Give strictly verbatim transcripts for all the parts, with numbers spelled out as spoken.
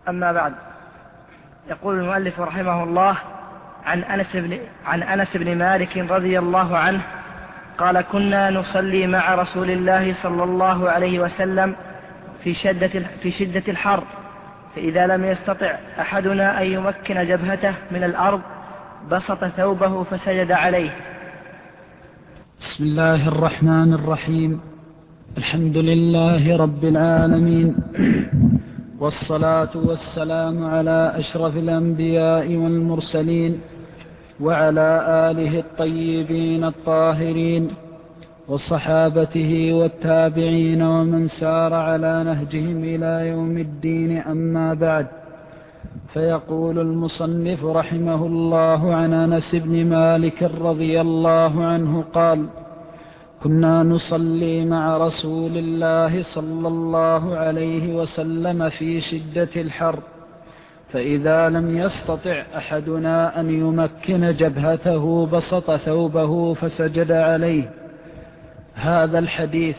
أما بعد، يقول المؤلف رحمه الله عن أنس بن, عن أنس بن مالك رضي الله عنه قال: كنا نصلي مع رسول الله صلى الله عليه وسلم في شدة, في شدة الحر، فإذا لم يستطع أحدنا أن يمكن جبهته من الأرض بسط ثوبه فسجد عليه. بسم الله الرحمن الرحيم. الحمد لله رب العالمين، والصلاة والسلام على أشرف الأنبياء والمرسلين وعلى آله الطيبين الطاهرين وصحابته والتابعين ومن سار على نهجهم إلى يوم الدين. أما بعد، فيقول المصنف رحمه الله عن أنس بن مالك رضي الله عنه قال: كنا نصلي مع رسول الله صلى الله عليه وسلم في شدة الحر، فإذا لم يستطع أحدنا أن يمكن جبهته بسط ثوبه فسجد عليه. هذا الحديث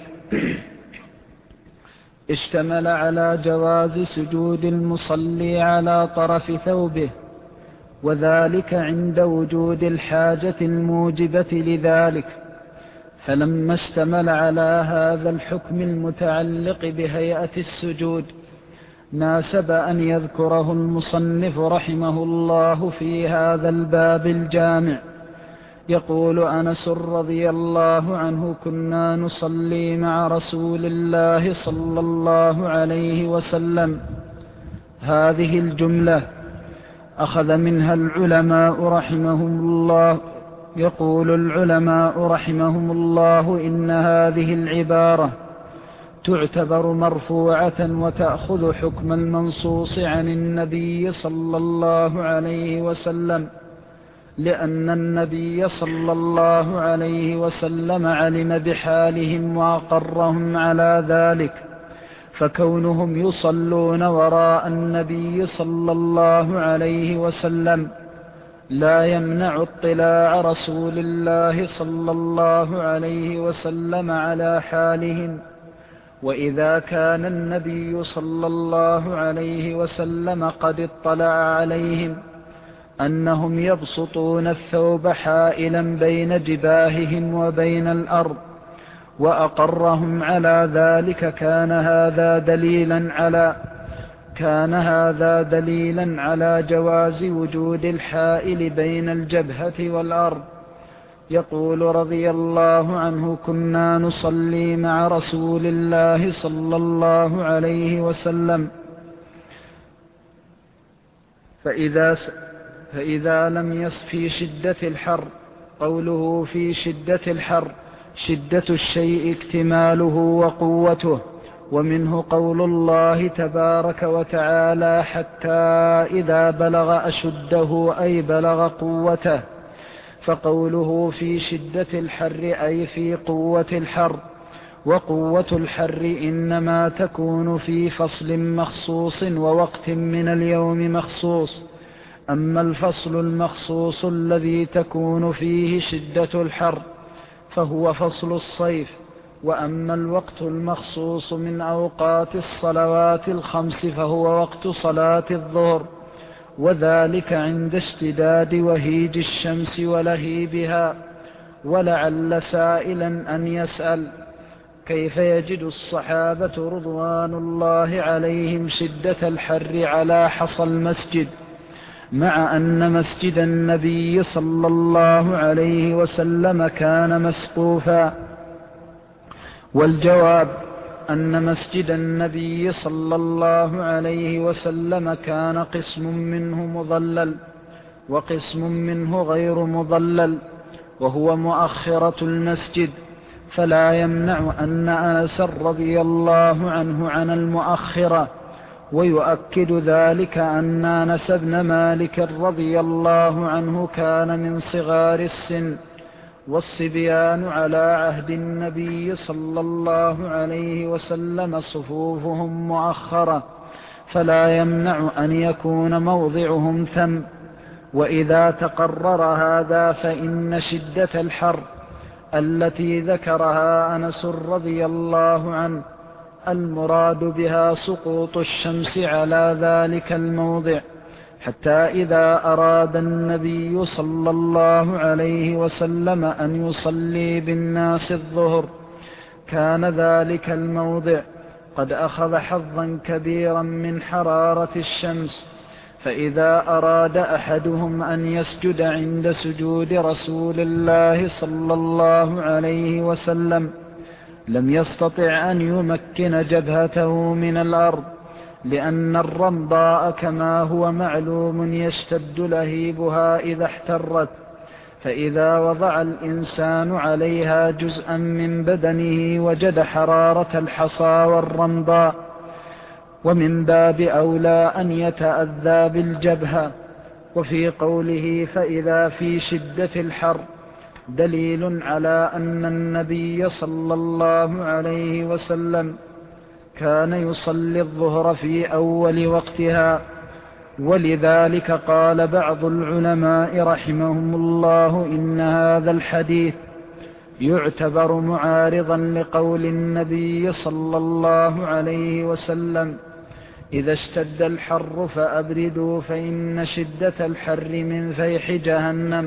اشتمل على جواز سجود المصلي على طرف ثوبه، وذلك عند وجود الحاجة الموجبة لذلك. فلما اشتمل على هذا الحكم المتعلق بهيئة السجود، ناسب أن يذكره المصنف رحمه الله في هذا الباب الجامع. يقول أنس رضي الله عنه: كنا نصلي مع رسول الله صلى الله عليه وسلم. هذه الجملة أخذ منها العلماء رحمهم الله. يقول العلماء رحمهم الله: إن هذه العبارة تعتبر مرفوعة وتأخذ حكم المنصوص عن النبي صلى الله عليه وسلم، لأن النبي صلى الله عليه وسلم علم بحالهم وأقرهم على ذلك، فكونهم يصلون وراء النبي صلى الله عليه وسلم لا يمنع اطلاع رسول الله صلى الله عليه وسلم على حالهم. وإذا كان النبي صلى الله عليه وسلم قد اطلع عليهم أنهم يبسطون الثوب حائلا بين جباههم وبين الأرض وأقرهم على ذلك، كان هذا دليلا على كان هذا دليلا على جواز وجود الحائل بين الجبهة والأرض. يقول رضي الله عنه: كنا نصلي مع رسول الله صلى الله عليه وسلم، فإذا, فإذا لم يس في شدة الحر. قوله في شدة الحر، شدة الشيء اكتماله وقوته، ومنه قول الله تبارك وتعالى: حتى إذا بلغ أشده أي بلغ قوته. فقوله في شدة الحر أي في قوة الحر، وقوة الحر إنما تكون في فصل مخصوص ووقت من اليوم مخصوص. أما الفصل المخصوص الذي تكون فيه شدة الحر فهو فصل الصيف. وأما الوقت المخصوص من أوقات الصلوات الخمس فهو وقت صلاة الظهر، وذلك عند اشتداد وهيج الشمس ولهيبها. ولعل سائلا أن يسأل: كيف يجد الصحابة رضوان الله عليهم شدة الحر على حصى المسجد، مع أن مسجد النبي صلى الله عليه وسلم كان مسقوفا؟ والجواب أن مسجد النبي صلى الله عليه وسلم كان قسم منه مظلل وقسم منه غير مظلل، وهو مؤخرة المسجد، فلا يمنع أن أنس رضي الله عنه عن المؤخرة. ويؤكد ذلك أن أنس بن مالك رضي الله عنه كان من صغار السن، والصبيان على عهد النبي صلى الله عليه وسلم صفوفهم مؤخرة، فلا يمنع أن يكون موضعهم ثم. وإذا تقرر هذا فإن شدة الحر التي ذكرها أنس رضي الله عنه المراد بها سقوط الشمس على ذلك الموضع، حتى إذا أراد النبي صلى الله عليه وسلم أن يصلي بالناس الظهر كان ذلك الموضع قد أخذ حظا كبيرا من حرارة الشمس، فإذا أراد أحدهم أن يسجد عند سجود رسول الله صلى الله عليه وسلم لم يستطع أن يمكن جبهته من الأرض، لأن الرمضاء كما هو معلوم يشتد لهيبها إذا احترت، فإذا وضع الإنسان عليها جزءا من بدنه وجد حرارة الحصى والرمضاء، ومن باب أولى أن يتأذى بالجبهة. وفي قوله فإذا في شدة الحر دليل على أن النبي صلى الله عليه وسلم كان يصلي الظهر في أول وقتها، ولذلك قال بعض العلماء رحمهم الله إن هذا الحديث يعتبر معارضا لقول النبي صلى الله عليه وسلم إذا اشتد الحر فأبردوا فإن شدة الحر من فيح جهنم.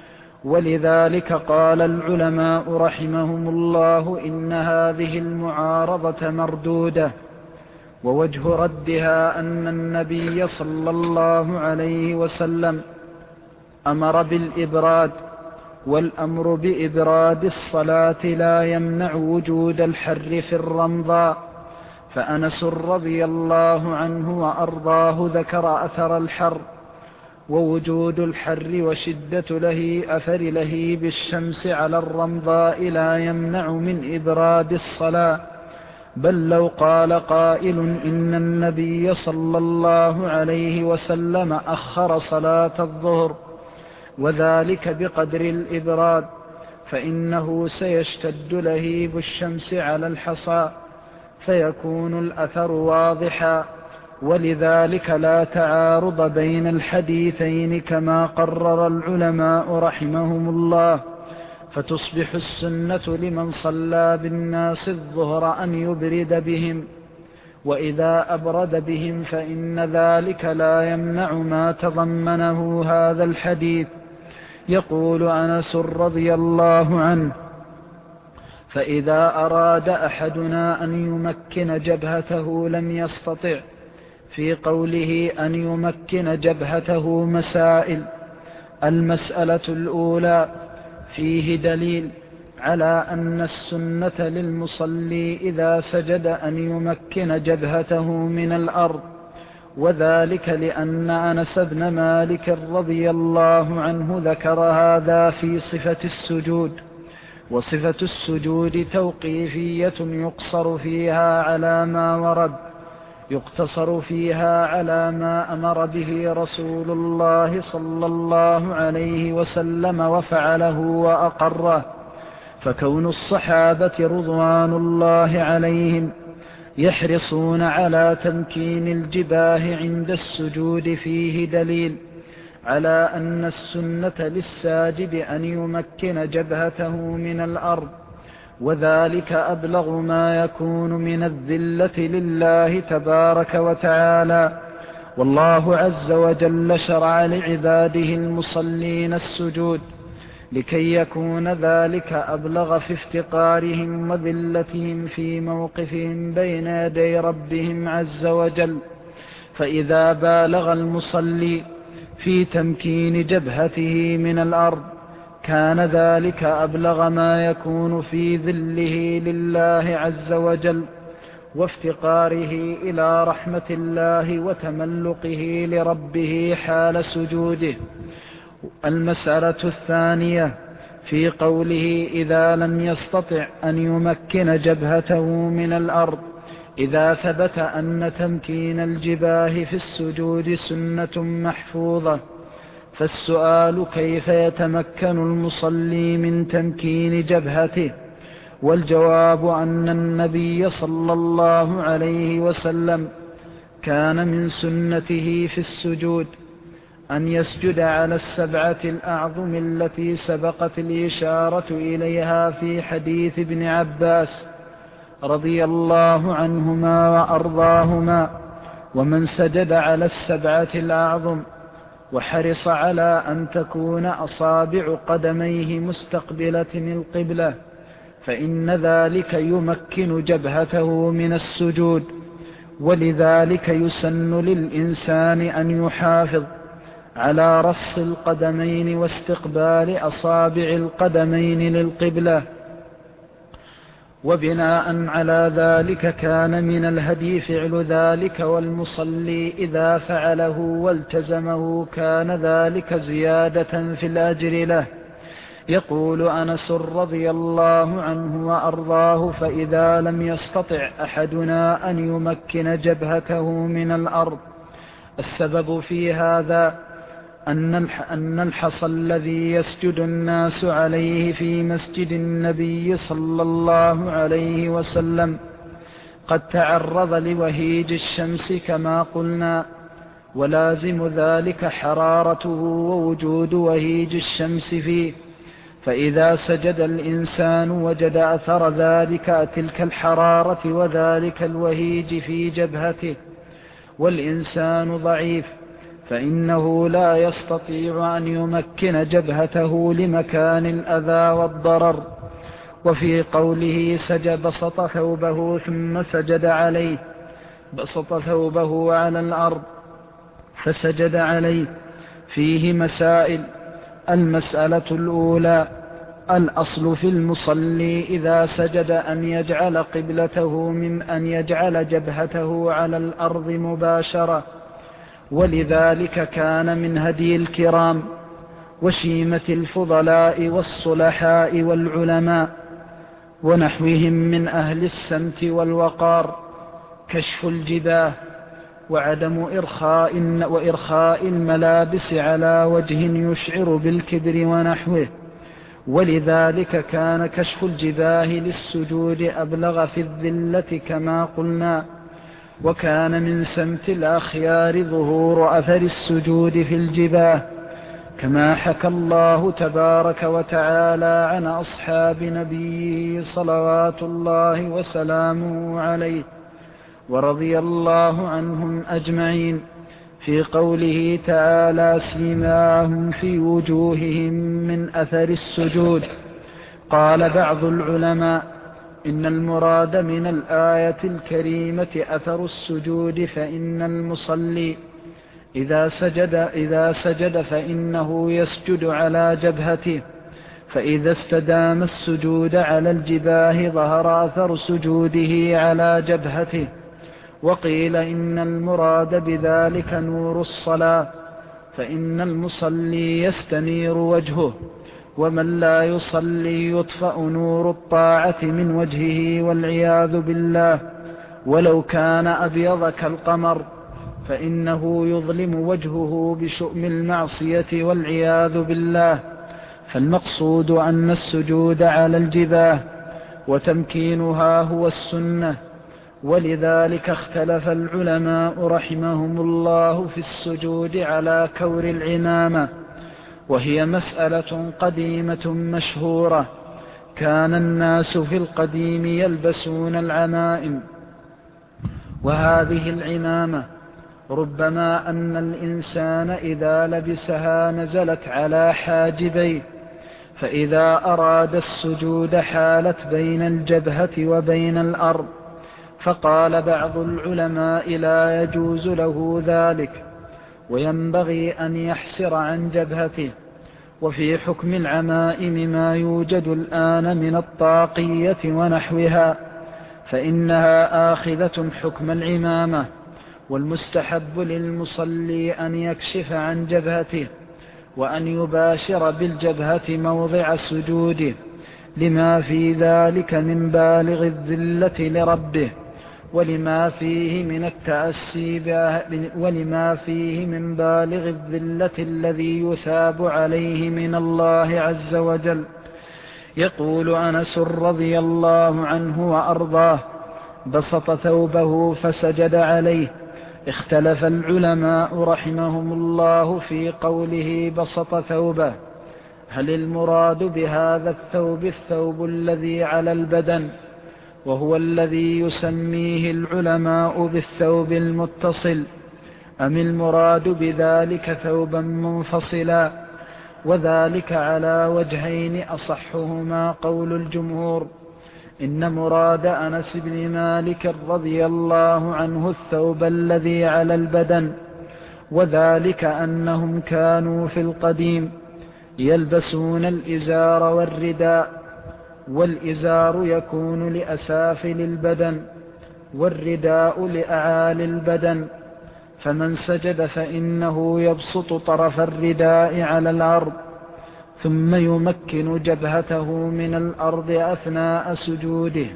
ولذلك قال العلماء رحمهم الله إن هذه المعارضة مردودة، ووجه ردها أن النبي صلى الله عليه وسلم أمر بالإبراد، والأمر بإبراد الصلاة لا يمنع وجود الحر في الرمضاء. فأنس رضي الله عنه وأرضاه ذكر أثر الحر، ووجود الحر وشدة له أثر لهيب الشمس على الرمضاء لا يمنع من إبراد الصلاة، بل لو قال قائل إن النبي صلى الله عليه وسلم أخر صلاة الظهر وذلك بقدر الإبراد فإنه سيشتد لهيب الشمس على الحصى فيكون الأثر واضحا، ولذلك لا تعارض بين الحديثين كما قرر العلماء رحمهم الله، فتصبح السنة لمن صلى بالناس الظهر أن يبرد بهم، وإذا أبرد بهم فإن ذلك لا يمنع ما تضمنه هذا الحديث. يقول أنس رضي الله عنه فإذا أراد أحدنا أن يمكن جبهته لم يستطع. في قوله أن يمكن جبهته مسائل: المسألة الأولى فيه دليل على أن السنة للمصلي إذا سجد أن يمكن جبهته من الأرض، وذلك لأن أنس بن مالك رضي الله عنه ذكر هذا في صفة السجود، وصفة السجود توقيفية يقصر فيها على ما ورد يقتصر فيها على ما أمر به رسول الله صلى الله عليه وسلم وفعله وأقره. فكون الصحابة رضوان الله عليهم يحرصون على تمكين الجباه عند السجود فيه دليل على أن السنة للساجد أن يمكن جبهته من الأرض، وذلك أبلغ ما يكون من الذلة لله تبارك وتعالى. والله عز وجل شرع لعباده المصلين السجود لكي يكون ذلك أبلغ في افتقارهم وذلتهم في موقفهم بين يدي ربهم عز وجل. فإذا بالغ المصلي في تمكين جبهته من الأرض كان ذلك أبلغ ما يكون في ذله لله عز وجل وافتقاره إلى رحمة الله وتملقه لربه حال سجوده. المسألة الثانية في قوله إذا لم يستطع أن يمكن جبهته من الأرض، إذا ثبت أن تمكين الجباه في السجود سنة محفوظة، فالسؤال كيف يتمكن المصلي من تمكين جبهته؟ والجواب أن النبي صلى الله عليه وسلم كان من سنته في السجود أن يسجد على السبعة الأعظم التي سبقت الإشارة إليها في حديث ابن عباس رضي الله عنهما وأرضاهما، ومن سجد على السبعة الأعظم وحرص على أن تكون أصابع قدميه مستقبلة القبلة، فإن ذلك يمكن جبهته من السجود. ولذلك يسن للإنسان أن يحافظ على رص القدمين واستقبال أصابع القدمين للقبلة. وبناء على ذلك كان من الهدي فعل ذلك، والمصلي إذا فعله والتزمه كان ذلك زيادة في الأجر له. يقول أنس رضي الله عنه وأرضاه: فإذا لم يستطع أحدنا أن يمكن جبهته من الأرض، السبب في هذا أن الحصى الذي يسجد الناس عليه في مسجد النبي صلى الله عليه وسلم قد تعرض لوهيج الشمس كما قلنا، ولازم ذلك حرارته ووجود وهيج الشمس فيه، فإذا سجد الإنسان وجد أثر ذلك تلك الحرارة وذلك الوهيج في جبهته، والإنسان ضعيف فإنه لا يستطيع أن يمكن جبهته لمكان الأذى والضرر. وفي قوله سجد بسط ثوبه ثم سجد عليه، بسط ثوبه على الأرض فسجد عليه، فيه مسائل. المسألة الأولى: الأصل في المصلي إذا سجد أن يجعل قبلته من أن يجعل جبهته على الأرض مباشرة، ولذلك كان من هدي الكرام وشيمة الفضلاء والصلحاء والعلماء ونحوهم من أهل السمت والوقار كشف الجباه وعدم إرخاء وإرخاء الملابس على وجه يشعر بالكبر ونحوه، ولذلك كان كشف الجباه للسجود أبلغ في الذلة كما قلنا. وكان من سمت الأخيار ظهور أثر السجود في الجباه، كما حكى الله تبارك وتعالى عن أصحاب نبيه صلوات الله وسلامه عليه ورضي الله عنهم أجمعين في قوله تعالى: سيماهم في وجوههم من أثر السجود. قال بعض العلماء: إن المراد من الآية الكريمة أثر السجود، فإن المصلي إذا سجد, إذا سجد فإنه يسجد على جبهته، فإذا استدام السجود على الجباه ظهر أثر سجوده على جبهته. وقيل إن المراد بذلك نور الصلاة، فإن المصلي يستنير وجهه، ومن لا يصلي يطفأ نور الطاعة من وجهه والعياذ بالله، ولو كان أبيض كالقمر فإنه يظلم وجهه بشؤم المعصية والعياذ بالله. فالمقصود أن السجود على الجباه وتمكينها هو السنة، ولذلك اختلف العلماء رحمهم الله في السجود على كور العمامة، وهي مسألة قديمة مشهورة. كان الناس في القديم يلبسون العمائم، وهذه العمامة ربما أن الإنسان إذا لبسها نزلت على حاجبيه، فإذا أراد السجود حالت بين الجبهة وبين الأرض، فقال بعض العلماء لا يجوز له ذلك، وينبغي أن يحسر عن جبهته. وفي حكم العمائم ما يوجد الآن من الطاقية ونحوها، فإنها آخذة حكم العمامة، والمستحب للمصلي أن يكشف عن جبهته وأن يباشر بالجبهة موضع سجوده، لما في ذلك من بالغ الذلة لربه، ولما فيه من التأسي ولما فيه من بالغ الذلة الذي يثاب عليه من الله عز وجل. يقول أنس رضي الله عنه وأرضاه: بسط ثوبه فسجد عليه. اختلف العلماء رحمهم الله في قوله بسط ثوبه، هل المراد بهذا الثوب الثوب الذي على البدن، وهو الذي يسميه العلماء بالثوب المتصل، أم المراد بذلك ثوبا منفصلا؟ وذلك على وجهين، أصحهما قول الجمهور إن مراد أنس بن مالك رضي الله عنه الثوب الذي على البدن، وذلك أنهم كانوا في القديم يلبسون الإزار والرداء، والإزار يكون لأسافل البدن والرداء لأعالي البدن، فمن سجد فإنه يبسط طرف الرداء على الأرض ثم يمكن جبهته من الأرض أثناء سجوده،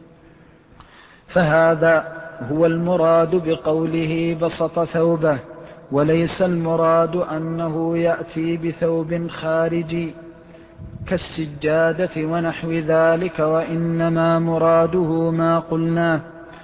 فهذا هو المراد بقوله بسط ثوبه، وليس المراد أنه يأتي بثوب خارجي كالسجادة ونحو ذلك، وإنما مراده ما قلناه.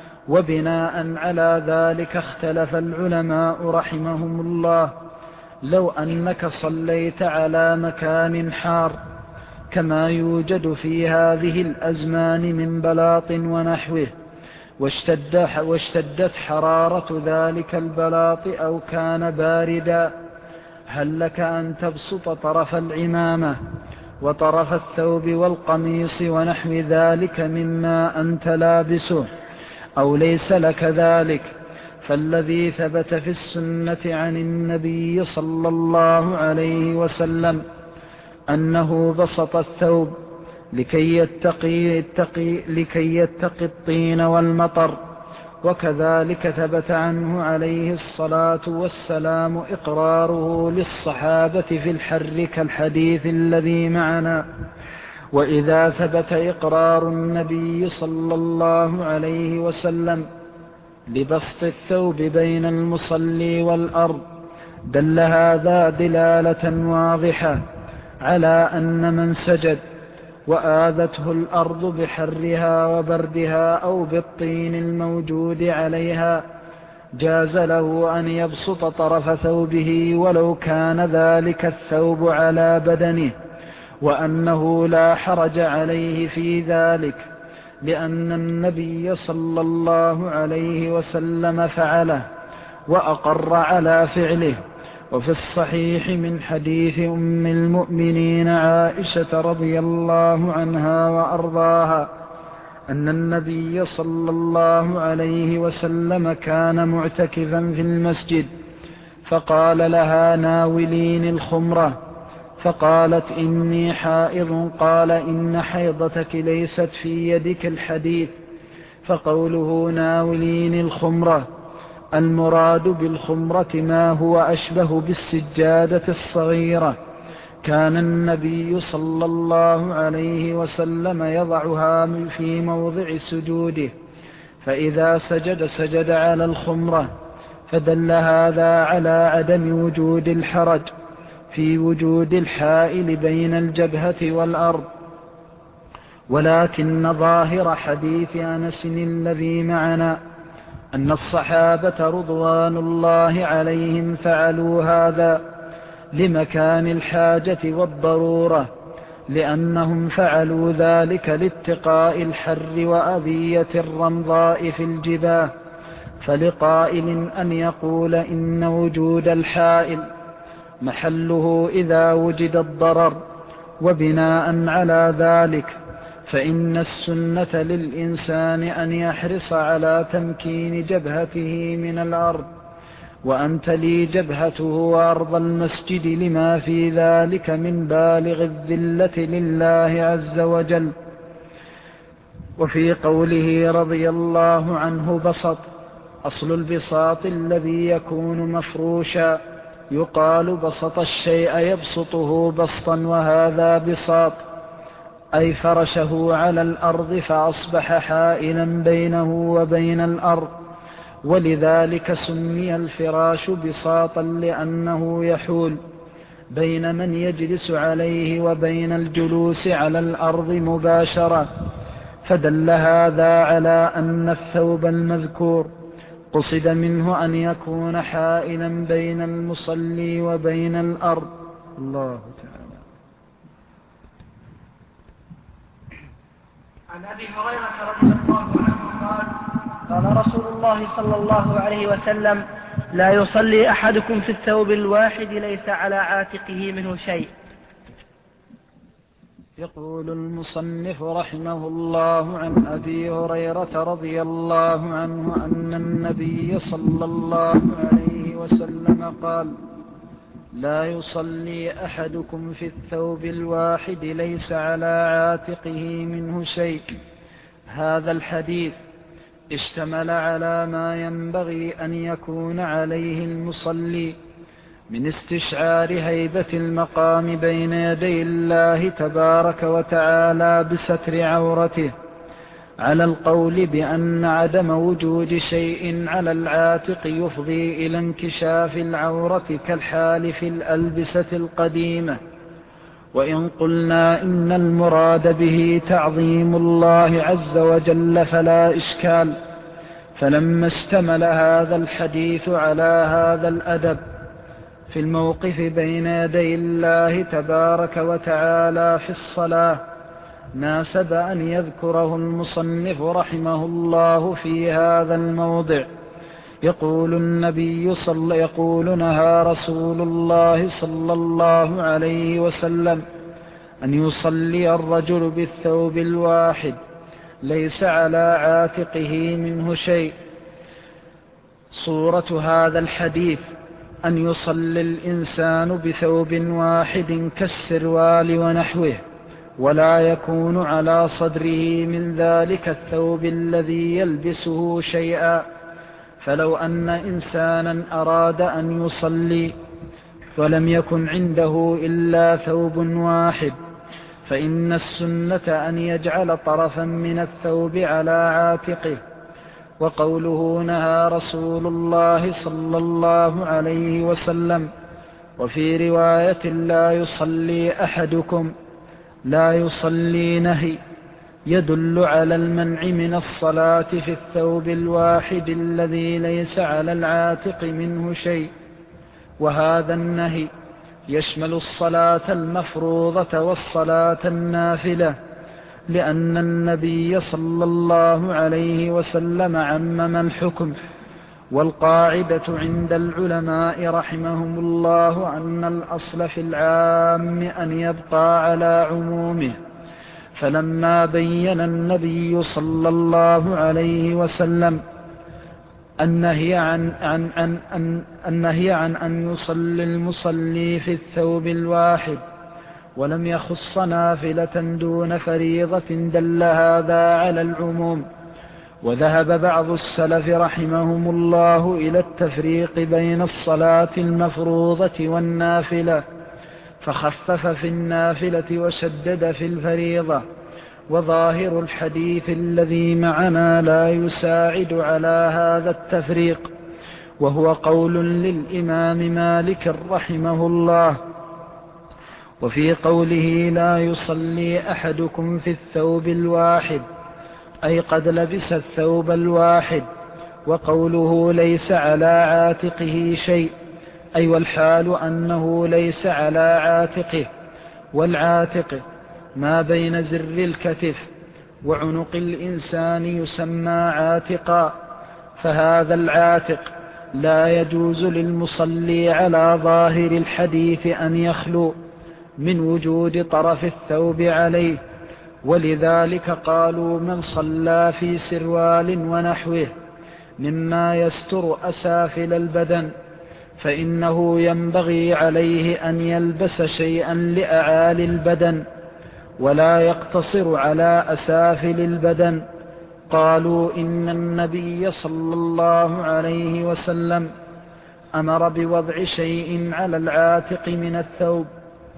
وبناء على ذلك اختلف العلماء رحمهم الله، لو أنك صليت على مكان حار كما يوجد في هذه الأزمان من بلاط ونحوه، واشتد واشتدت حرارة ذلك البلاط أو كان باردا، هل لك أن تبسط طرف العمامة وطرف الثوب والقميص ونحو ذلك مما أنت لابسه، أو ليس لك ذلك؟ فالذي ثبت في السنة عن النبي صلى الله عليه وسلم أنه بسط الثوب لكي يتقي, يتقي, لكي يتقي الطين والمطر، وكذلك ثبت عنه عليه الصلاة والسلام إقراره للصحابة في الحر كالحديث الذي معنا. وإذا ثبت إقرار النبي صلى الله عليه وسلم لبسط الثوب بين المصلي والأرض دل هذا دلالة واضحة على أن من سجد وآذته الأرض بحرها وبردها أو بالطين الموجود عليها جاز له أن يبسط طرف ثوبه ولو كان ذلك الثوب على بدنه، وأنه لا حرج عليه في ذلك، لأن النبي صلى الله عليه وسلم فعله وأقر على فعله. وفي الصحيح من حديث أم المؤمنين عائشة رضي الله عنها وأرضاها أن النبي صلى الله عليه وسلم كان معتكفا في المسجد، فقال لها ناولين الخمرة، فقالت إني حائض، قال إن حيضتك ليست في يدك الحديث. فقوله ناولين الخمرة المراد بالخمرة ما هو أشبه بالسجادة الصغيرة، كان النبي صلى الله عليه وسلم يضعها في موضع سجوده، فإذا سجد سجد على الخمرة، فدل هذا على عدم وجود الحرج في وجود الحائل بين الجبهة والأرض. ولكن ظاهر حديث أنس الذي معنا أن الصحابة رضوان الله عليهم فعلوا هذا لمكان الحاجة والضرورة، لأنهم فعلوا ذلك لاتقاء الحر وأذية الرمضاء في الجباه. فلقائل أن يقول إن وجود الحائل محله إذا وجد الضرر، وبناء على ذلك فإن السنة للإنسان أن يحرص على تمكين جبهته من الأرض، وأن تلي جبهته أرض المسجد لما في ذلك من بالغ الذلة لله عز وجل. وفي قوله رضي الله عنه بسط، أصل البساط الذي يكون مفروشا، يقال بسط الشيء يبسطه بسطا، وهذا بساط أي فرشه على الأرض فأصبح حائلا بينه وبين الأرض، ولذلك سمي الفراش بساطا لأنه يحول بين من يجلس عليه وبين الجلوس على الأرض مباشرة. فدل هذا على أن الثوب المذكور قصد منه أن يكون حائلا بين المصلي وبين الأرض. الله تعالى. عن أبي هريرة رضي الله عنه قال قال رسول الله صلى الله عليه وسلم لا يصلي أحدكم في الثوب الواحد ليس على عاتقه منه شيء. يقول المصنف رحمه الله عن أبي هريرة رضي الله عنه أن النبي صلى الله عليه وسلم قال لا يصلي أحدكم في الثوب الواحد ليس على عاتقه منه شيء. هذا الحديث اشتمل على ما ينبغي أن يكون عليه المصلي من استشعار هيبة المقام بين يدي الله تبارك وتعالى بستر عورته، على القول بأن عدم وجود شيء على العاتق يفضي إلى انكشاف العورة كالحال في الألبسة القديمة. وإن قلنا إن المراد به تعظيم الله عز وجل فلا إشكال، فلما اشتمل هذا الحديث على هذا الأدب في الموقف بين يدي الله تبارك وتعالى في الصلاة ناسب أن يذكره المصنف رحمه الله في هذا الموضع. يقول النبي صلى يقول نهى رسول الله صلى الله عليه وسلم أن يصلي الرجل بالثوب الواحد ليس على عاتقه منه شيء. صورة هذا الحديث أن يصلي الإنسان بثوب واحد كالسروال ونحوه، ولا يكون على صدره من ذلك الثوب الذي يلبسه شيئا. فلو أن إنسانا أراد أن يصلي ولم يكن عنده إلا ثوب واحد فإن السنة أن يجعل طرفا من الثوب على عاتقه. وقوله نهى رسول الله صلى الله عليه وسلم وفي رواية لا يصلي أحدكم لا يصلي نهي يدل على المنع من الصلاة في الثوب الواحد الذي ليس على العاتق منه شيء. وهذا النهي يشمل الصلاة المفروضة والصلاة النافلة، لأن النبي صلى الله عليه وسلم عمم الحكم. والقاعدة عند العلماء رحمهم الله أن الأصل في العام أن يبقى على عمومه، فلما بين النبي صلى الله عليه وسلم النهي عن, عن, عن, عن, النهي عن أن يصلي المصلي في الثوب الواحد ولم يخص نافلة دون فريضة دل هذا على العموم. وذهب بعض السلف رحمهم الله إلى التفريق بين الصلاة المفروضة والنافلة، فخفف في النافلة وشدد في الفريضة. وظاهر الحديث الذي معنا لا يساعد على هذا التفريق، وهو قول للإمام مالك رحمه الله. وفي قوله لا يصلي أحدكم في الثوب الواحد أي قد لبس الثوب الواحد. وقوله ليس على عاتقه شيء أي والحال أنه ليس على عاتقه. والعاتق ما بين زر الكتف وعنق الإنسان يسمى عاتقا، فهذا العاتق لا يجوز للمصلي على ظاهر الحديث أن يخلو من وجود طرف الثوب عليه. ولذلك قالوا من صلى في سروال ونحوه مما يستر أسافل البدن فإنه ينبغي عليه أن يلبس شيئا لأعالي البدن ولا يقتصر على أسافل البدن. قالوا إن النبي صلى الله عليه وسلم أمر بوضع شيء على العاتق من الثوب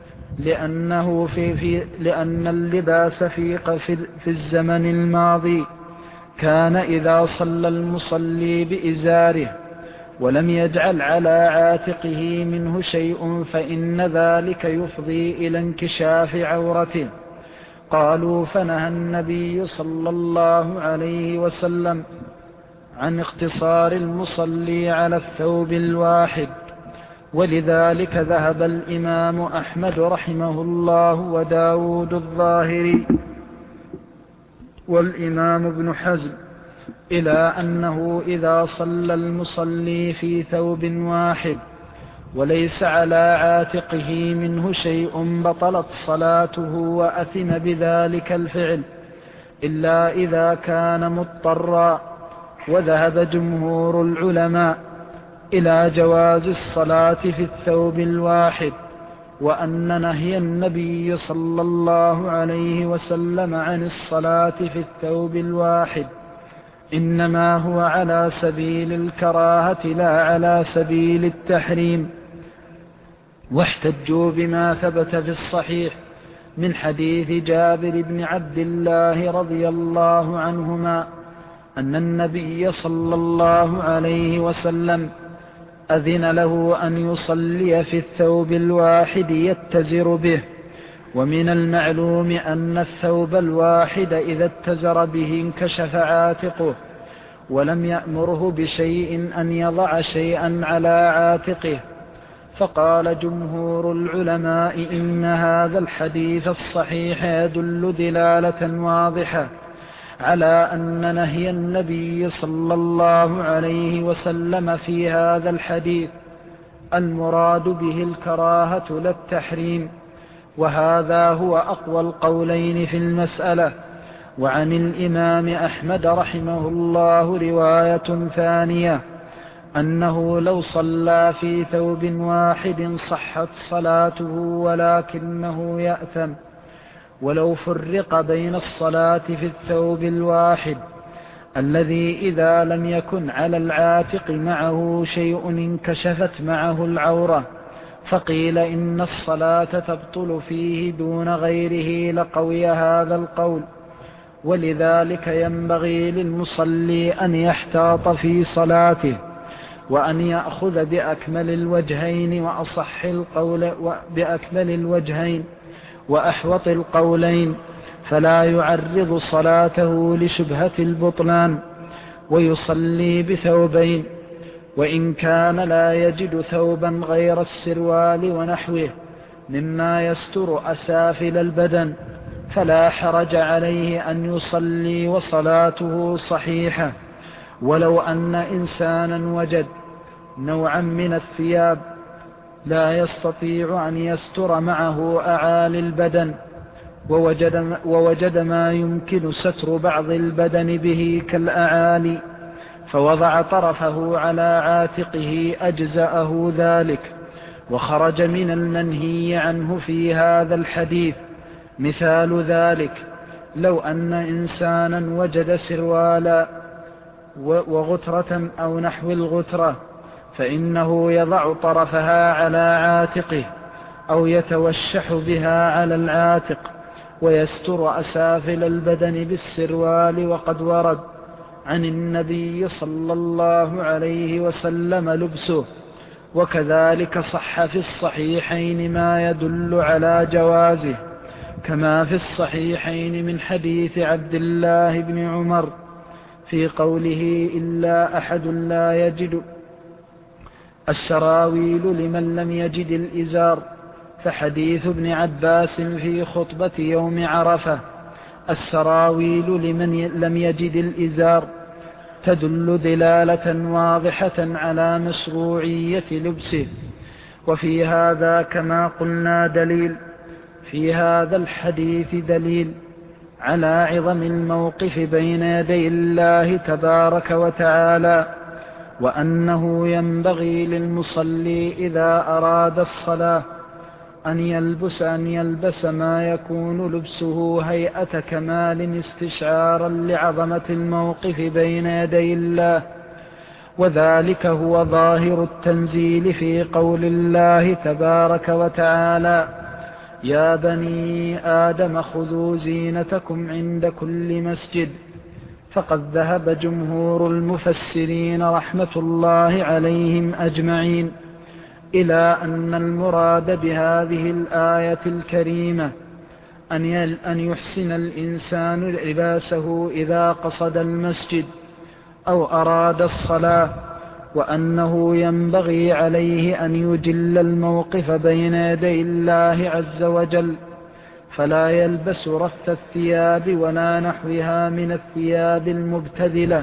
لأنه في في لأن اللباس في في الزمن الماضي كان إذا صلى المصلي بإزاره ولم يجعل على عاتقه منه شيء فإن ذلك يفضي إلى انكشاف عورته. قالوا فنهى النبي صلى الله عليه وسلم عن اقتصار المصلي على الثوب الواحد. ولذلك ذهب الإمام أحمد رحمه الله وداود الظاهري والإمام ابن حزم إلى أنه إذا صلى المصلي في ثوب واحد وليس على عاتقه منه شيء بطلت صلاته وأثم بذلك الفعل إلا إذا كان مضطرا. وذهب جمهور العلماء إلى جواز الصلاة في الثوب الواحد، وأن نهي النبي صلى الله عليه وسلم عن الصلاة في الثوب الواحد إنما هو على سبيل الكراهة لا على سبيل التحريم. واحتجوا بما ثبت في الصحيح من حديث جابر بن عبد الله رضي الله عنهما أن النبي صلى الله عليه وسلم أذن له أن يصلي في الثوب الواحد يتزر به. ومن المعلوم أن الثوب الواحد إذا اتزر به انكشف عاتقه، ولم يأمره بشيء أن يضع شيئا على عاتقه. فقال جمهور العلماء إن هذا الحديث الصحيح يدل دلالة واضحة على أن نهي النبي صلى الله عليه وسلم في هذا الحديث المراد به الكراهة لا التحريم، وهذا هو أقوى القولين في المسألة. وعن الإمام أحمد رحمه الله رواية ثانية أنه لو صلى في ثوب واحد صحت صلاته ولكنه يأثم. ولو فرق بين الصلاة في الثوب الواحد الذي إذا لم يكن على العاتق معه شيء انكشفت معه العورة فقيل إن الصلاة تبطل فيه دون غيره لقوي هذا القول. ولذلك ينبغي للمصلي أن يحتاط في صلاته وأن يأخذ بأكمل الوجهين وأصح القول بأكمل الوجهين وأحوط القولين، فلا يعرض صلاته لشبهة البطلان ويصلي بثوبين. وإن كان لا يجد ثوبا غير السروال ونحوه مما يستر أسافل البدن فلا حرج عليه أن يصلي وصلاته صحيحة. ولو أن إنسانا وجد نوعا من الثياب لا يستطيع أن يستر معه أعالي البدن ووجد, ووجد ما يمكن ستر بعض البدن به كالأعالي فوضع طرفه على عاتقه أجزأه ذلك، وخرج من المنهي عنه في هذا الحديث. مثال ذلك لو أن إنسانا وجد سروالا وغترة أو نحو الغترة فإنه يضع طرفها على عاتقه أو يتوشح بها على العاتق ويستر أسافل البدن بالسروال. وقد ورد عن النبي صلى الله عليه وسلم لبسه، وكذلك صح في الصحيحين ما يدل على جوازه، كما في الصحيحين من حديث عبد الله بن عمر في قوله إلا أحد لا يجد السراويل لمن لم يجد الإزار، فحديث ابن عباس في خطبة يوم عرفة السراويل لمن لم يجد الإزار تدل دلالة واضحة على مشروعية لبسه. وفي هذا كما قلنا دليل في هذا الحديث دليل على عظم الموقف بين يدي الله تبارك وتعالى، وأنه ينبغي للمصلي إذا أراد الصلاة أن يلبس أن يلبس ما يكون لبسه هيئة كمال استشعارا لعظمة الموقف بين يدي الله. وذلك هو ظاهر التنزيل في قول الله تبارك وتعالى يا بني آدم خذوا زينتكم عند كل مسجد. فقد ذهب جمهور المفسرين رحمة الله عليهم أجمعين إلى أن المراد بهذه الآية الكريمة أن يحسن الإنسان لباسه إذا قصد المسجد أو أراد الصلاة، وأنه ينبغي عليه أن يجل الموقف بين يدي الله عز وجل، فلا يلبس رث الثياب ولا نحوها من الثياب المبتذلة.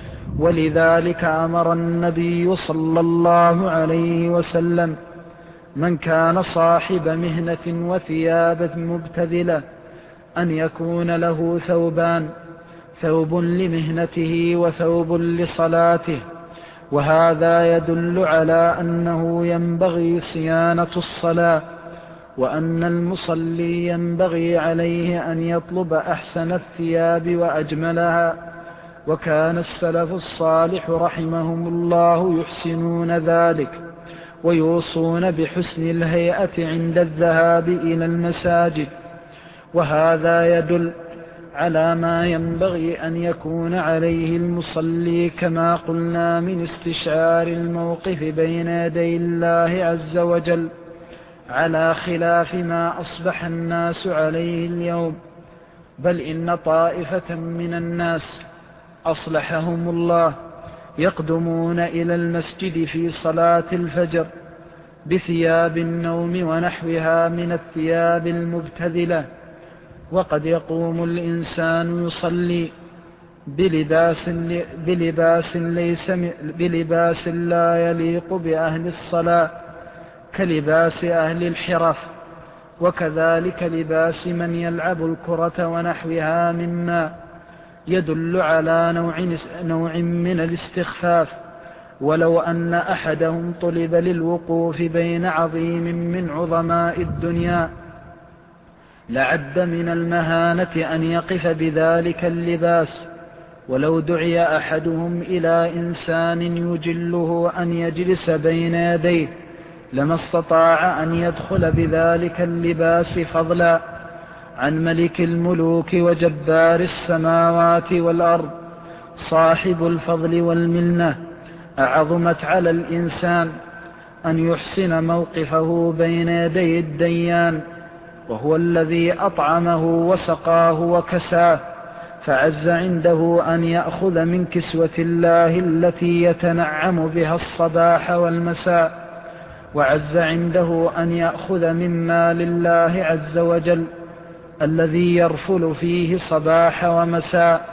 ولذلك أمر النبي صلى الله عليه وسلم من كان صاحب مهنة وثياب مبتذلة أن يكون له ثوبان، ثوب لمهنته وثوب لصلاته. وهذا يدل على أنه ينبغي صيانة الصلاة، وأن المصلي ينبغي عليه أن يطلب أحسن الثياب وأجملها. وكان السلف الصالح رحمهم الله يحسنون ذلك، ويوصون بحسن الهيئة عند الذهاب إلى المساجد. وهذا يدل على ما ينبغي أن يكون عليه المصلي، كما قلنا، من استشعار الموقف بين يدي الله عز وجل، على خلاف ما أصبح الناس عليه اليوم. بل إن طائفة من الناس أصلحهم الله يقدمون إلى المسجد في صلاة الفجر بثياب النوم ونحوها من الثياب المبتذلة، وقد يقوم الإنسان يصلي بلباس, بلباس, ليس بلباس لا يليق بأهل الصلاة، كلباس أهل الحرف، وكذلك لباس من يلعب الكرة ونحوها مما يدل على نوع, نوع من الاستخفاف. ولو أن أحدهم طلب للوقوف بين عظيم من عظماء الدنيا لعد من المهانة أن يقف بذلك اللباس. ولو دعي أحدهم إلى إنسان يجله أن يجلس بين يديه لما استطاع أن يدخل بذلك اللباس، فضلا عن ملك الملوك وجبار السماوات والأرض صاحب الفضل والمنة. أعظمت على الإنسان أن يحسن موقفه بين يدي الديان، وهو الذي أطعمه وسقاه وكساه، فعز عنده أن يأخذ من كسوة الله التي يتنعم بها الصباح والمساء، وعز عنده أن يأخذ من مال الله عز وجل الذي يرفل فيه صباح ومساء،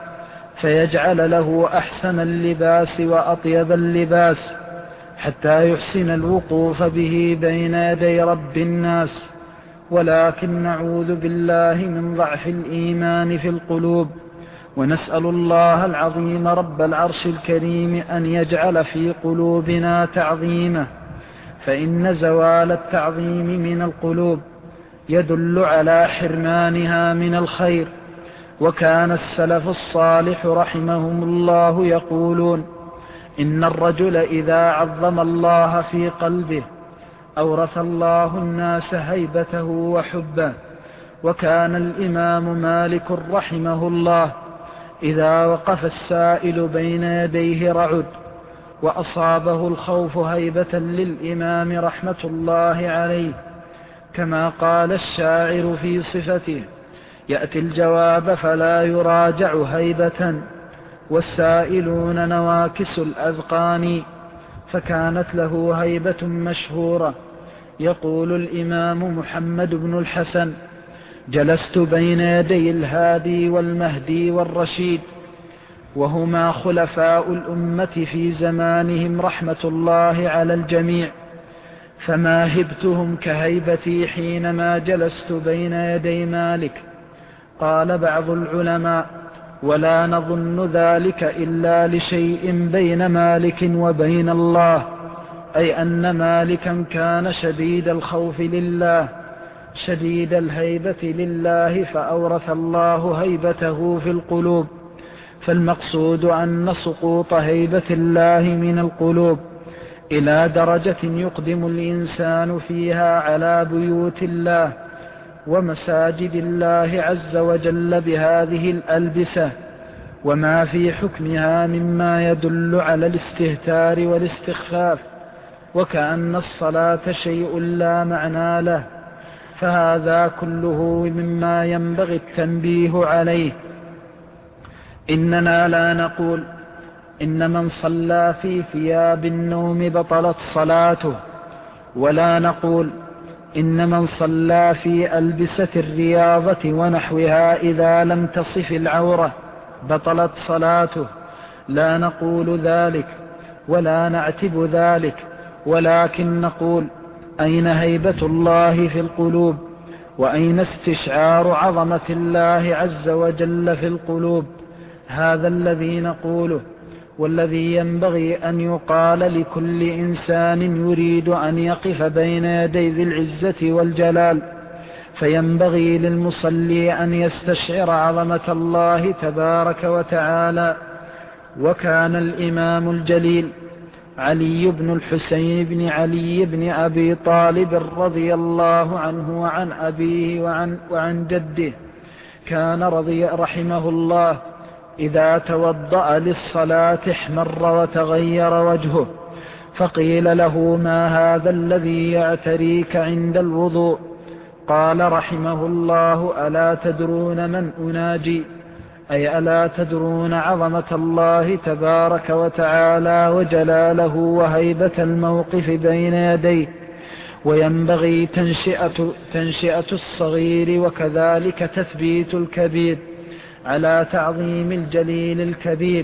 فيجعل له أحسن اللباس وأطيب اللباس حتى يحسن الوقوف به بين يدي رب الناس. ولكن نعوذ بالله من ضعف الإيمان في القلوب، ونسأل الله العظيم رب العرش الكريم أن يجعل في قلوبنا تعظيمه، فإن زوال التعظيم من القلوب يدل على حرمانها من الخير. وكان السلف الصالح رحمهم الله يقولون: إن الرجل إذا عظم الله في قلبه أورث الله الناس هيبته وحبه. وكان الإمام مالك رحمه الله إذا وقف السائل بين يديه رعد، وأصابه الخوف هيبة للإمام رحمة الله عليه، كما قال الشاعر في صفته: يأتي الجواب فلا يراجع هيبة، والسائلون نواكس الأذقان. فكانت له هيبة مشهورة. يقول الإمام محمد بن الحسن: جلست بين يدي الهادي والمهدي والرشيد، وهما خلفاء الأمة في زمانهم رحمة الله على الجميع، فما هبتهم كهيبتي حينما جلست بين يدي مالك. قال بعض العلماء: ولا نظن ذلك إلا لشيء بين مالك وبين الله، أي أن مالكا كان شديد الخوف لله شديد الهيبة لله، فأورث الله هيبته في القلوب. فالمقصود أن سقوط هيبة الله من القلوب إلى درجة يقدم الإنسان فيها على بيوت الله ومساجد الله عز وجل بهذه الألبسة، وما في حكمها مما يدل على الاستهتار والاستخفاف، وكأن الصلاة شيء لا معنى له. فهذا كله مما ينبغي التنبيه عليه. إننا لا نقول إن من صلى في ثياب النوم بطلت صلاته، ولا نقول إن من صلى في ألبسة الرياضة ونحوها إذا لم تصف العورة بطلت صلاته. لا نقول ذلك ولا نعتب ذلك، ولكن نقول: أين هيبة الله في القلوب؟ وأين استشعار عظمة الله عز وجل في القلوب؟ هذا الذي نقوله، والذي ينبغي أن يقال لكل إنسان يريد أن يقف بين يدي ذي العزة والجلال. فينبغي للمصلي أن يستشعر عظمة الله تبارك وتعالى. وكان الإمام الجليل علي بن الحسين بن علي بن أبي طالب رضي الله عنه وعن أبيه وعن, وعن جده، كان رضي رحمه الله إذا توضأ للصلاة احمر وتغير وجهه، فقيل له: ما هذا الذي يعتريك عند الوضوء؟ قال رحمه الله: ألا تدرون من أناجي؟ أي ألا تدرون عظمة الله تبارك وتعالى وجلاله وهيبة الموقف بين يديه؟ وينبغي تنشئة, تنشئة الصغير وكذلك تثبيت الكبير على تعظيم الجليل الكبير،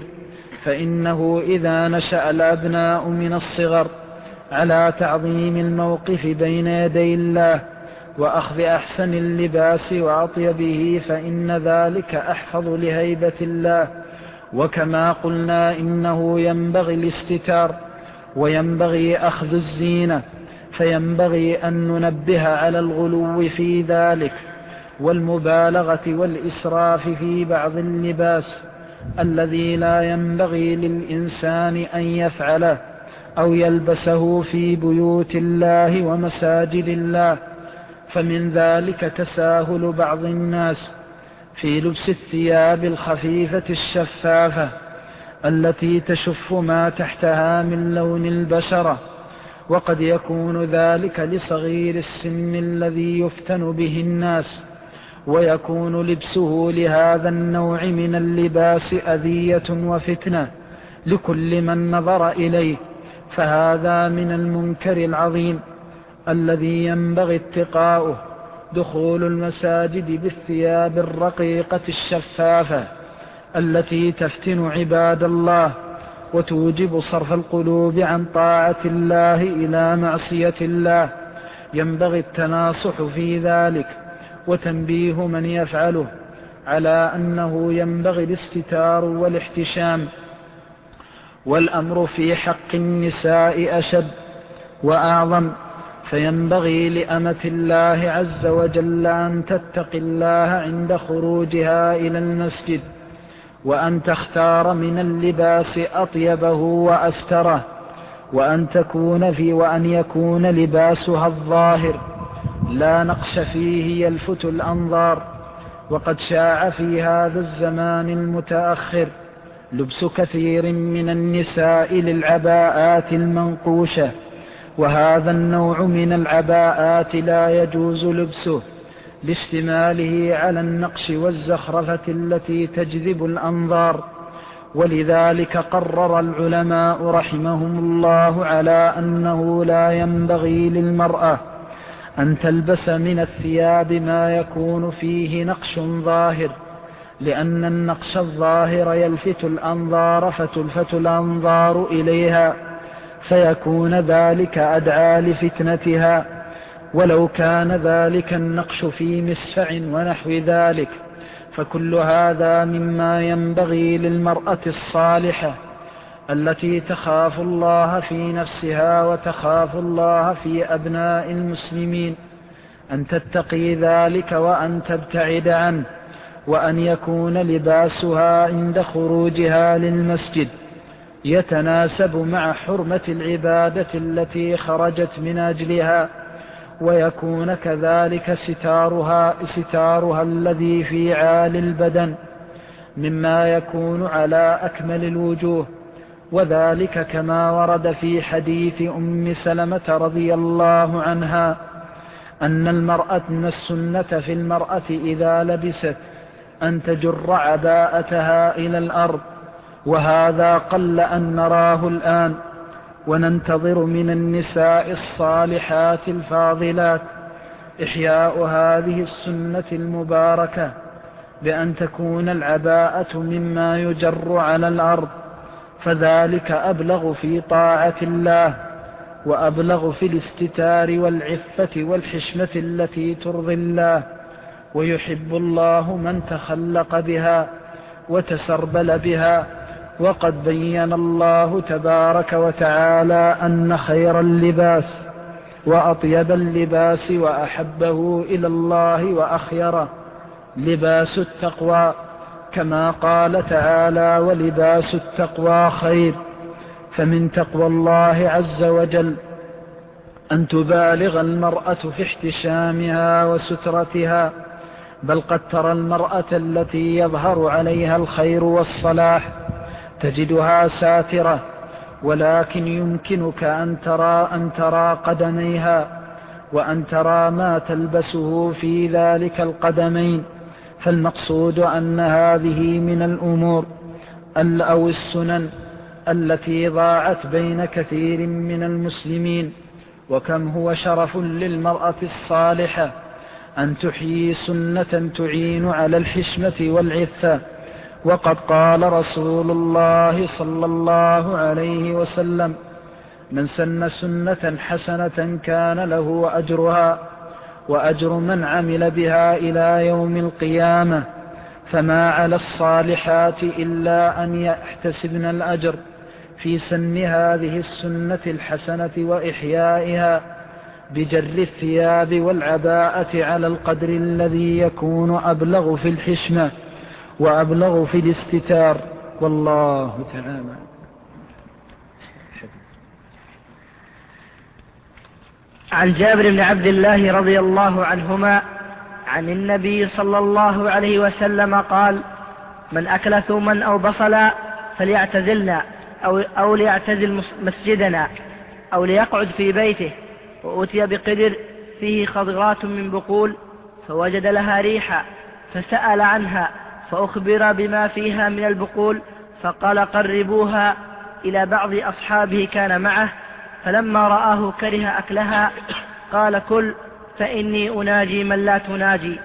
فإنه إذا نشأ الأبناء من الصغر على تعظيم الموقف بين يدي الله وأخذ أحسن اللباس وأطيبه فإن ذلك أحفظ لهيبة الله. وكما قلنا إنه ينبغي الاستتار وينبغي أخذ الزينة، فينبغي أن ننبه على الغلو في ذلك والمبالغة والإسراف في بعض اللباس الذي لا ينبغي للإنسان أن يفعله أو يلبسه في بيوت الله ومساجد الله. فمن ذلك تساهل بعض الناس في لبس الثياب الخفيفة الشفافة التي تشف ما تحتها من لون البشرة، وقد يكون ذلك لصغير السن الذي يفتن به الناس، ويكون لبسه لهذا النوع من اللباس أذية وفتنة لكل من نظر إليه، فهذا من المنكر العظيم الذي ينبغي اتقاؤه. دخول المساجد بالثياب الرقيقة الشفافة التي تفتن عباد الله وتوجب صرف القلوب عن طاعة الله إلى معصية الله، ينبغي التناصح في ذلك وتنبيه من يفعله على أنه ينبغي الاستتار والاحتشام. والأمر في حق النساء أشد وأعظم، فينبغي لأمة الله عز وجل أن تتقي الله عند خروجها إلى المسجد، وأن تختار من اللباس أطيبه وأستره، وأن تكون في وأن يكون لباسها الظاهر لا نقش فيه يلفت الأنظار. وقد شاع في هذا الزمان المتأخر لبس كثير من النساء للعباءات المنقوشة، وهذا النوع من العباءات لا يجوز لبسه لاشتماله على النقش والزخرفة التي تجذب الأنظار. ولذلك قرر العلماء رحمهم الله على أنه لا ينبغي للمرأة أن تلبس من الثياب ما يكون فيه نقش ظاهر، لأن النقش الظاهر يلفت الأنظار فتلفت الأنظار إليها، فيكون ذلك أدعى لفتنتها، ولو كان ذلك النقش في مسفع ونحو ذلك. فكل هذا مما ينبغي للمرأة الصالحة التي تخاف الله في نفسها وتخاف الله في أبناء المسلمين أن تتقي ذلك وأن تبتعد عنه، وأن يكون لباسها عند خروجها للمسجد يتناسب مع حرمة العبادة التي خرجت من أجلها، ويكون كذلك ستارها, ستارها الذي في عال البدن مما يكون على أكمل الوجوه. وذلك كما ورد في حديث أم سلمة رضي الله عنها أن المرأة من السنة في المرأة إذا لبست أن تجر عباءتها إلى الأرض، وهذا قل أن نراه الآن، وننتظر من النساء الصالحات الفاضلات إحياء هذه السنة المباركة بأن تكون العباءة مما يجر على الأرض، فذلك أبلغ في طاعة الله وأبلغ في الاستتار والعفة والحشمة التي ترضي الله، ويحب الله من تخلق بها وتسربل بها. وقد بين الله تبارك وتعالى أن خير اللباس وأطيب اللباس وأحبه إلى الله وأخيره لباس التقوى، كما قال تعالى: ولباس التقوى خير. فمن تقوى الله عز وجل أن تبالغ المرأة في احتشامها وسترتها، بل قد ترى المرأة التي يظهر عليها الخير والصلاح تجدها ساترة، ولكن يمكنك أن ترى, أن ترى قدميها وأن ترى ما تلبسه في ذلك القدمين. فالمقصود أن هذه من الأمور أو السنن التي ضاعت بين كثير من المسلمين. وكم هو شرف للمرأة الصالحة أن تحيي سنة تعين على الحشمة والعفة. وقد قال رسول الله صلى الله عليه وسلم: من سن سنة حسنة كان له أجرها وأجر من عمل بها إلى يوم القيامة. فما على الصالحات إلا أن يحتسبن الأجر في سن هذه السنة الحسنة وإحيائها بجر الثياب والعباءة على القدر الذي يكون أبلغ في الحشمة وأبلغ في الاستتار. والله تعالى. عن جابر بن عبد الله رضي الله عنهما عن النبي صلى الله عليه وسلم قال: من أكل ثوما أو بصلا فليعتزلنا أو, أو ليعتزل مسجدنا أو ليقعد في بيته. وأتي بقدر فيه خضرات من بقول فوجد لها ريحا فسأل عنها فأخبر بما فيها من البقول فقال: قربوها إلى بعض أصحابه كان معه، فلما رآه كره أكلها قال: كل فإني أناجي من لا تناجي.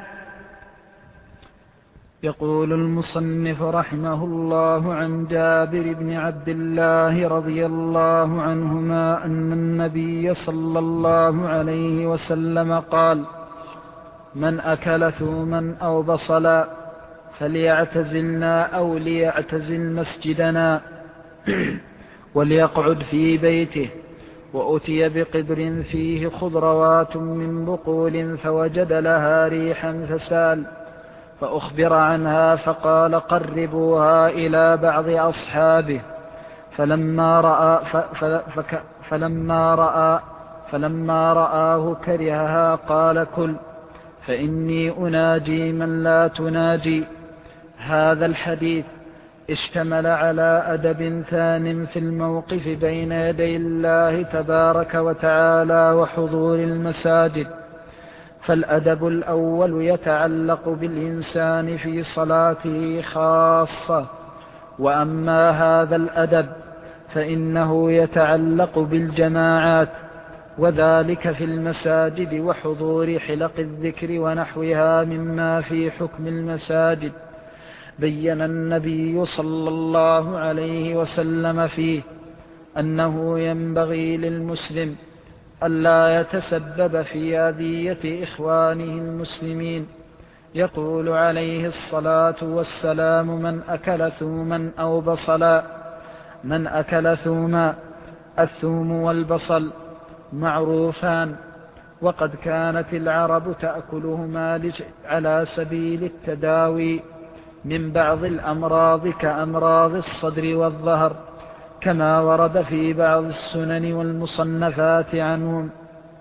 يقول المصنف رحمه الله عن جابر بن عبد الله رضي الله عنهما أن النبي صلى الله عليه وسلم قال: من أكل ثوما أو بصلا فليعتزلنا أو ليعتزل مسجدنا وليقعد في بيته. وأتي بقدر فيه خضروات من بقول فوجد لها ريحا فسال فأخبر عنها فقال: قربوها إلى بعض أصحابه. فلما رأى فك فلما رأى فلما رآه كرهها قال: كل فإني أناجي من لا تناجي. هذا الحديث اشتمل على أدب ثان في الموقف بين يدي الله تبارك وتعالى وحضور المساجد. فالأدب الأول يتعلق بالإنسان في صلاته خاصة، وأما هذا الأدب فإنه يتعلق بالجماعات، وذلك في المساجد وحضور حلق الذكر ونحوها مما في حكم المساجد. بين النبي صلى الله عليه وسلم فيه أنه ينبغي للمسلم ألا يتسبب في أذية إخوانه المسلمين. يقول عليه الصلاة والسلام: من أكل ثوما أو بصلا. من أكل ثوما، الثوم والبصل معروفان، وقد كانت العرب تأكلهما على سبيل التداوي من بعض الأمراض كأمراض الصدر والظهر، كما ورد في بعض السنن والمصنفات عنهم.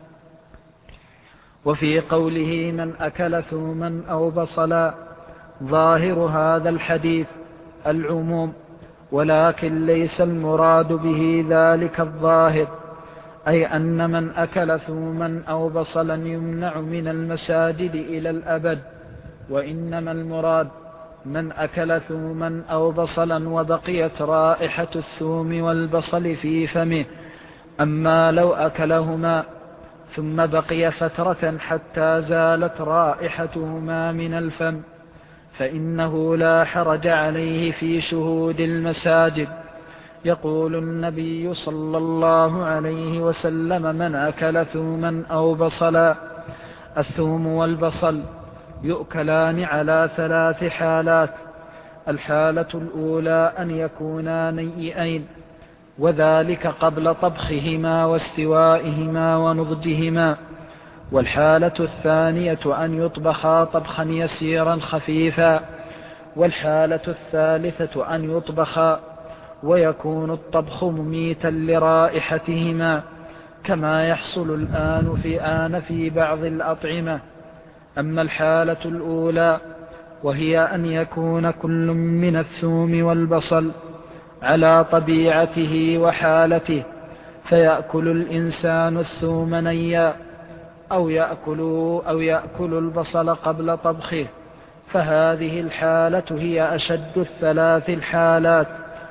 وفي قوله من أكل ثوما أو بصلا ظاهر هذا الحديث العموم، ولكن ليس المراد به ذلك الظاهر، أي أن من أكل ثوما أو بصلا يمنع من المساجد إلى الأبد، وإنما المراد من أكل ثوما أو بصلا وبقيت رائحة الثوم والبصل في فمه. أما لو أكلهما ثم بقي فترة حتى زالت رائحتهما من الفم، فإنه لا حرج عليه في شهود المساجد. يقول النبي صلى الله عليه وسلم: من أكل ثوما أو بصلا. الثوم والبصل يؤكلان على ثلاث حالات: الحالة الأولى أن يكونا نيئين، وذلك قبل طبخهما واستوائهما ونضجهما. والحالة الثانية أن يطبخا طبخا يسيرا خفيفا. والحالة الثالثة أن يطبخا ويكون الطبخ مميتا لرائحتهما، كما يحصل الآن في آن في بعض الأطعمة. أما الحالة الأولى وهي أن يكون كل من الثوم والبصل على طبيعته وحالته، فيأكل الإنسان الثوم نيا أو يأكل, أو يأكل البصل قبل طبخه، فهذه الحالة هي أشد الثلاث الحالات.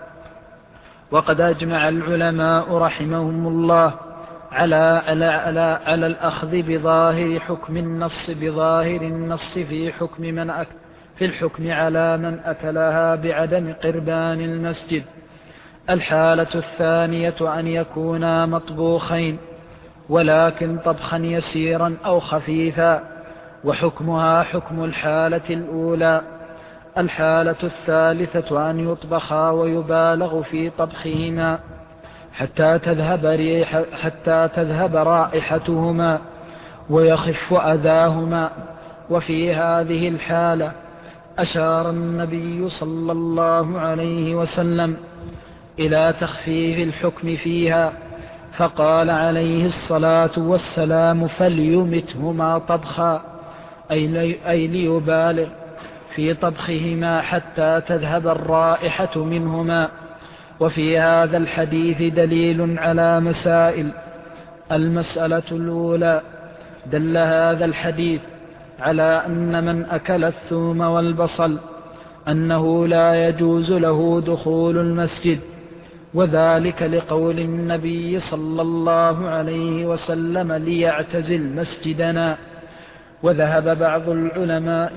وقد أجمع العلماء رحمهم الله على, على, على, على الأخذ بظاهر حكم النص بظاهر النص في حكم من أكل في الحكم على من أكلها بعدم قربان المسجد. الحالة الثانية أن يكونا مطبوخين ولكن طبخا يسيرا أو خفيفا، وحكمها حكم الحالة الأولى. الحالة الثالثة أن يطبخا ويبالغ في طبخهما حتى تذهب, ريح حتى تذهب رائحتهما ويخف أذاهما. وفي هذه الحالة أشار النبي صلى الله عليه وسلم إلى تخفيف الحكم فيها، فقال عليه الصلاة والسلام: فليمتهما طبخا، أي ليبالغ في طبخهما حتى تذهب الرائحة منهما. وفي هذا الحديث دليل على مسائل. المسألة الأولى: دل هذا الحديث على أن من أكل الثوم والبصل أنه لا يجوز له دخول المسجد، وذلك لقول النبي صلى الله عليه وسلم: ليعتزل مسجدنا. وذهب بعض العلماء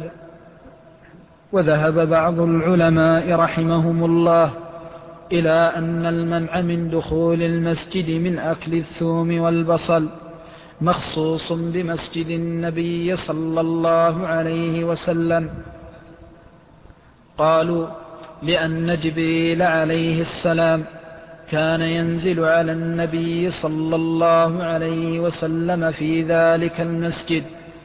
وذهب بعض العلماء رحمهم الله إلى أن المنع من دخول المسجد من أكل الثوم والبصل مخصوص بمسجد النبي صلى الله عليه وسلم. قالوا: لأن جبريل عليه السلام كان ينزل على النبي صلى الله عليه وسلم في ذلك المسجد،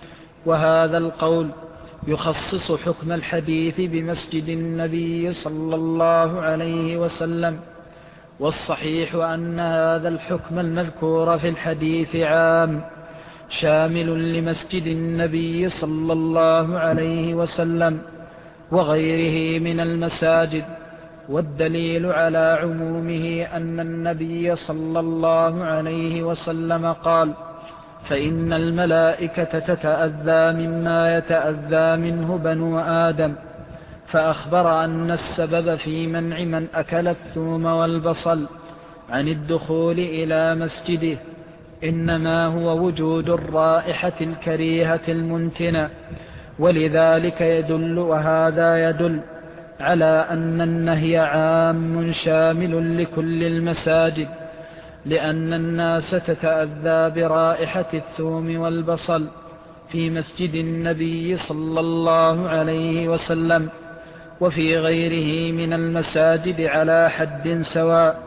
وهذا القول يخصص حكم الحديث بمسجد النبي صلى الله عليه وسلم. والصحيح أن هذا الحكم المذكور في الحديث عام شامل لمسجد النبي صلى الله عليه وسلم وغيره من المساجد. والدليل على عمومه أن النبي صلى الله عليه وسلم قال: فإن الملائكة تتأذى مما يتأذى منه بنو آدم، فأخبر أن السبب في منع من أكل الثوم والبصل عن الدخول إلى مسجده إنما هو وجود الرائحة الكريهة المنتنة. ولذلك يدل وهذا يدل على أن النهي عام شامل لكل المساجد، لأن الناس تتأذى برائحة الثوم والبصل في مسجد النبي صلى الله عليه وسلم وفي غيره من المساجد على حد سواء.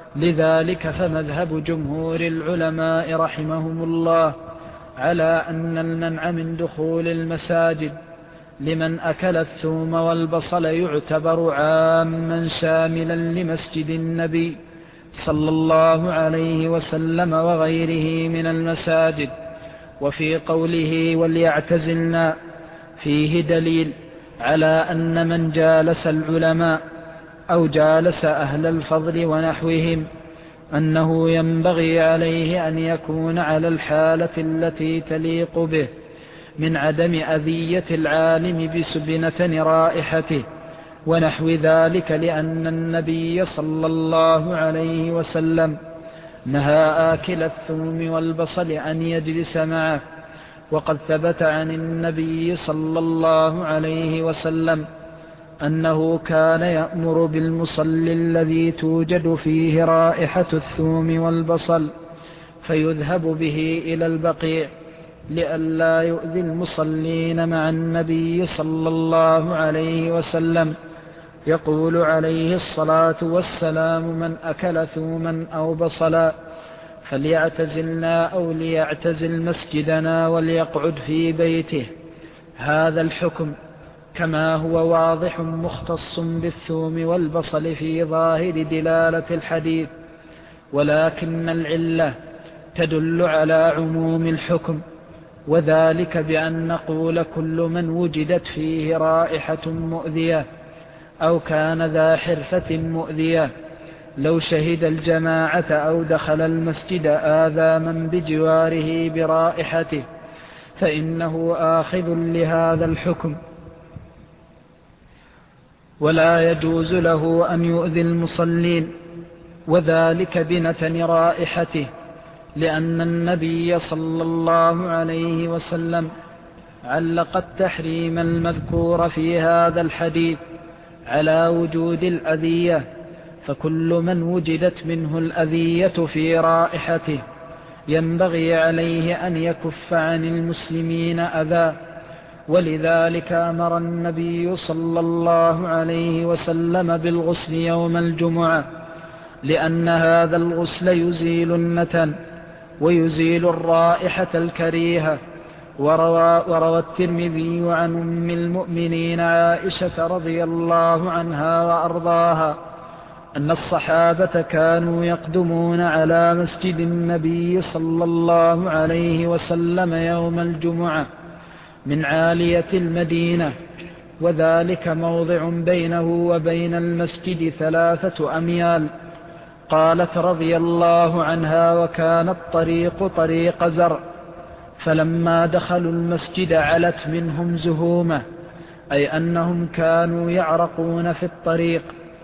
لذلك فمذهب جمهور العلماء رحمهم الله على أن المنع من دخول المساجد لمن أكل الثوم والبصل يعتبر عاما شاملا لمسجد النبي صلى الله عليه وسلم وغيره من المساجد. وفي قوله وليعتزلنا فيه دليل على أن من جالس العلماء أو جالس أهل الفضل ونحوهم أنه ينبغي عليه أن يكون على الحالة التي تليق به من عدم أذية العالم بسبنة رائحته ونحو ذلك، لأن النبي صلى الله عليه وسلم نهى آكل الثوم والبصل أن يجلس معه. وقد ثبت عن النبي صلى الله عليه وسلم أنه كان يأمر بالمصل الذي توجد فيه رائحة الثوم والبصل فيذهب به إلى البقيع لئلا يؤذي المصلين مع النبي صلى الله عليه وسلم. يقول عليه الصلاة والسلام: من أكل ثوما أو بصلا فليعتزلنا أو ليعتزل مسجدنا وليقعد في بيته. هذا الحكم كما هو واضح مختص بالثوم والبصل في ظاهر دلالة الحديث، ولكن العلة تدل على عموم الحكم، وذلك بأن نقول كل من وجدت فيه رائحة مؤذية أو كان ذا حرفة مؤذية لو شهد الجماعة أو دخل المسجد آذى من بجواره برائحته فإنه آخذ لهذا الحكم، ولا يجوز له أن يؤذي المصلين، وذلك بنتن رائحته، لأن النبي صلى الله عليه وسلم علق التحريم المذكور في هذا الحديث على وجود الأذية، فكل من وجدت منه الأذية في رائحته ينبغي عليه أن يكف عن المسلمين أذى. ولذلك أمر النبي صلى الله عليه وسلم بالغسل يوم الجمعة، لأن هذا الغسل يزيل النتن ويزيل الرائحة الكريهة. وروى, وروى الترمذي عن أم المؤمنين عائشة رضي الله عنها وأرضاها أن الصحابة كانوا يقدمون على مسجد النبي صلى الله عليه وسلم يوم الجمعة من عالية المدينة، وذلك موضع بينه وبين المسجد ثلاثة أميال. قالت رضي الله عنها: وكان الطريق طريق زرع، فلما دخلوا المسجد علت منهم زهومة، أي أنهم كانوا يعرقون في الطريق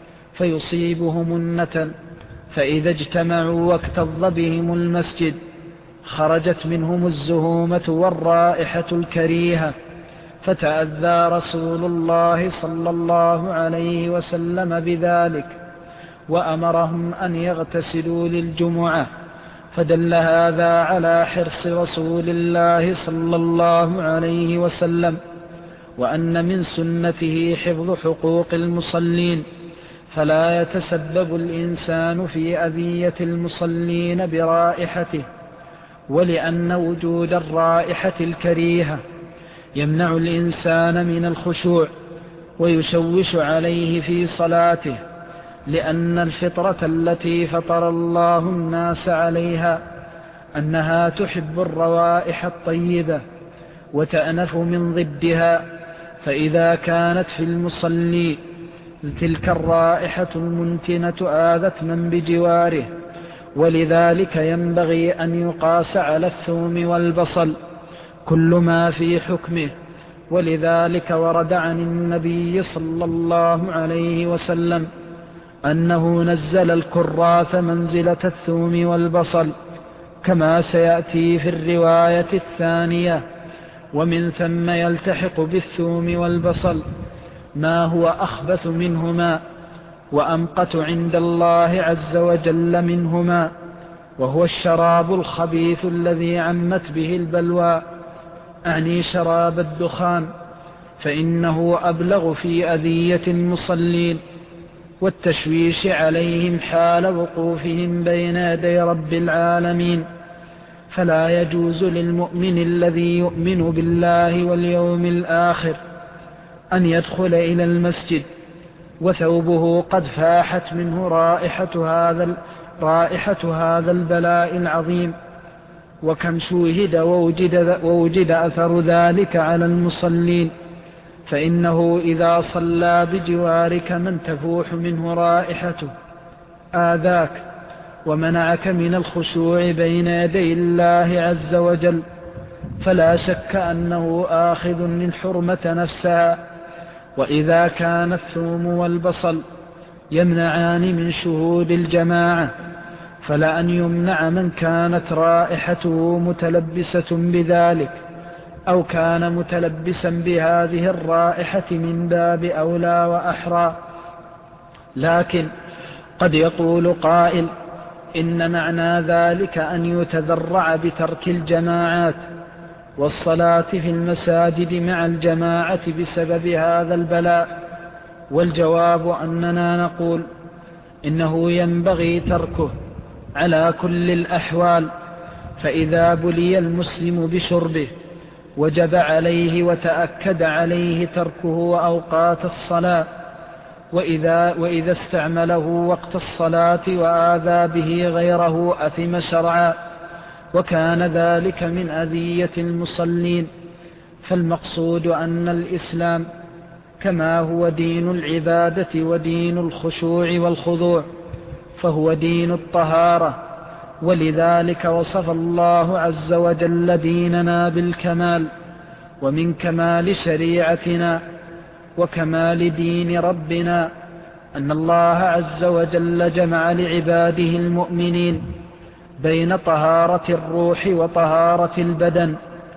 فيصيبهم النتن، فإذا اجتمعوا واكتظ بهم المسجد خرجت منهم الزهومة والرائحة الكريهة، فتأذى رسول الله صلى الله عليه وسلم بذلك وأمرهم أن يغتسلوا للجمعة. فدل هذا على حرص رسول الله صلى الله عليه وسلم، وأن من سنته حفظ حقوق المصلين، فلا يتسبب الإنسان في أذية المصلين برائحته، ولأن وجود الرائحة الكريهة يمنع الإنسان من الخشوع ويشوش عليه في صلاته، لأن الفطرة التي فطر الله الناس عليها أنها تحب الروائح الطيبة وتأنف من ضدها، فإذا كانت في المصلي تلك الرائحة المنتنة آذت من بجواره، ولذلك ينبغي أن يقاس على الثوم والبصل كل ما في حكمه. ولذلك ورد عن النبي صلى الله عليه وسلم أنه نزل الكراث منزلة الثوم والبصل، كما سيأتي في الرواية الثانية. ومن ثم يلتحق بالثوم والبصل ما هو أخبث منهما وأمقت عند الله عز وجل منهما، وهو الشراب الخبيث الذي عمت به البلوى، أعني شراب الدخان، فإنه أبلغ في أذية المصلين والتشويش عليهم حال وقوفهم بين يدي رب العالمين. فلا يجوز للمؤمن الذي يؤمن بالله واليوم الآخر أن يدخل إلى المسجد وثوبه قد فاحت منه رائحة هذا, رائحة هذا البلاء العظيم، وكم شوهد ووجد, ووجد أثر ذلك على المصلين. فإنه إذا صلى بجوارك من تفوح منه رائحته آذاك ومنعك من الخشوع بين يدي الله عز وجل، فلا شك أنه آخذ للحرمة نفسها. وإذا كان الثوم والبصل يمنعان من شهود الجماعة فلأن يمنع من كانت رائحته متلبسة بذلك أو كان متلبسا بهذه الرائحة من باب أولى وأحرى. لكن قد يقول قائل إن معنى ذلك أن يتذرع بترك الجماعات والصلاة في المساجد مع الجماعة بسبب هذا البلاء. والجواب أننا نقول إنه ينبغي تركه على كل الأحوال، فإذا بلي المسلم بشربه وجب عليه وتأكد عليه تركه أوقات الصلاة، وإذا, وإذا استعمله وقت الصلاة وآذى به غيره أثم شرعا، وكان ذلك من أذية المصلين. فالمقصود أن الإسلام كما هو دين العبادة ودين الخشوع والخضوع فهو دين الطهارة، ولذلك وصف الله عز وجل ديننا بالكمال. ومن كمال شريعتنا وكمال دين ربنا أن الله عز وجل جمع لعباده المؤمنين بين طهارة الروح وطهارة البدن،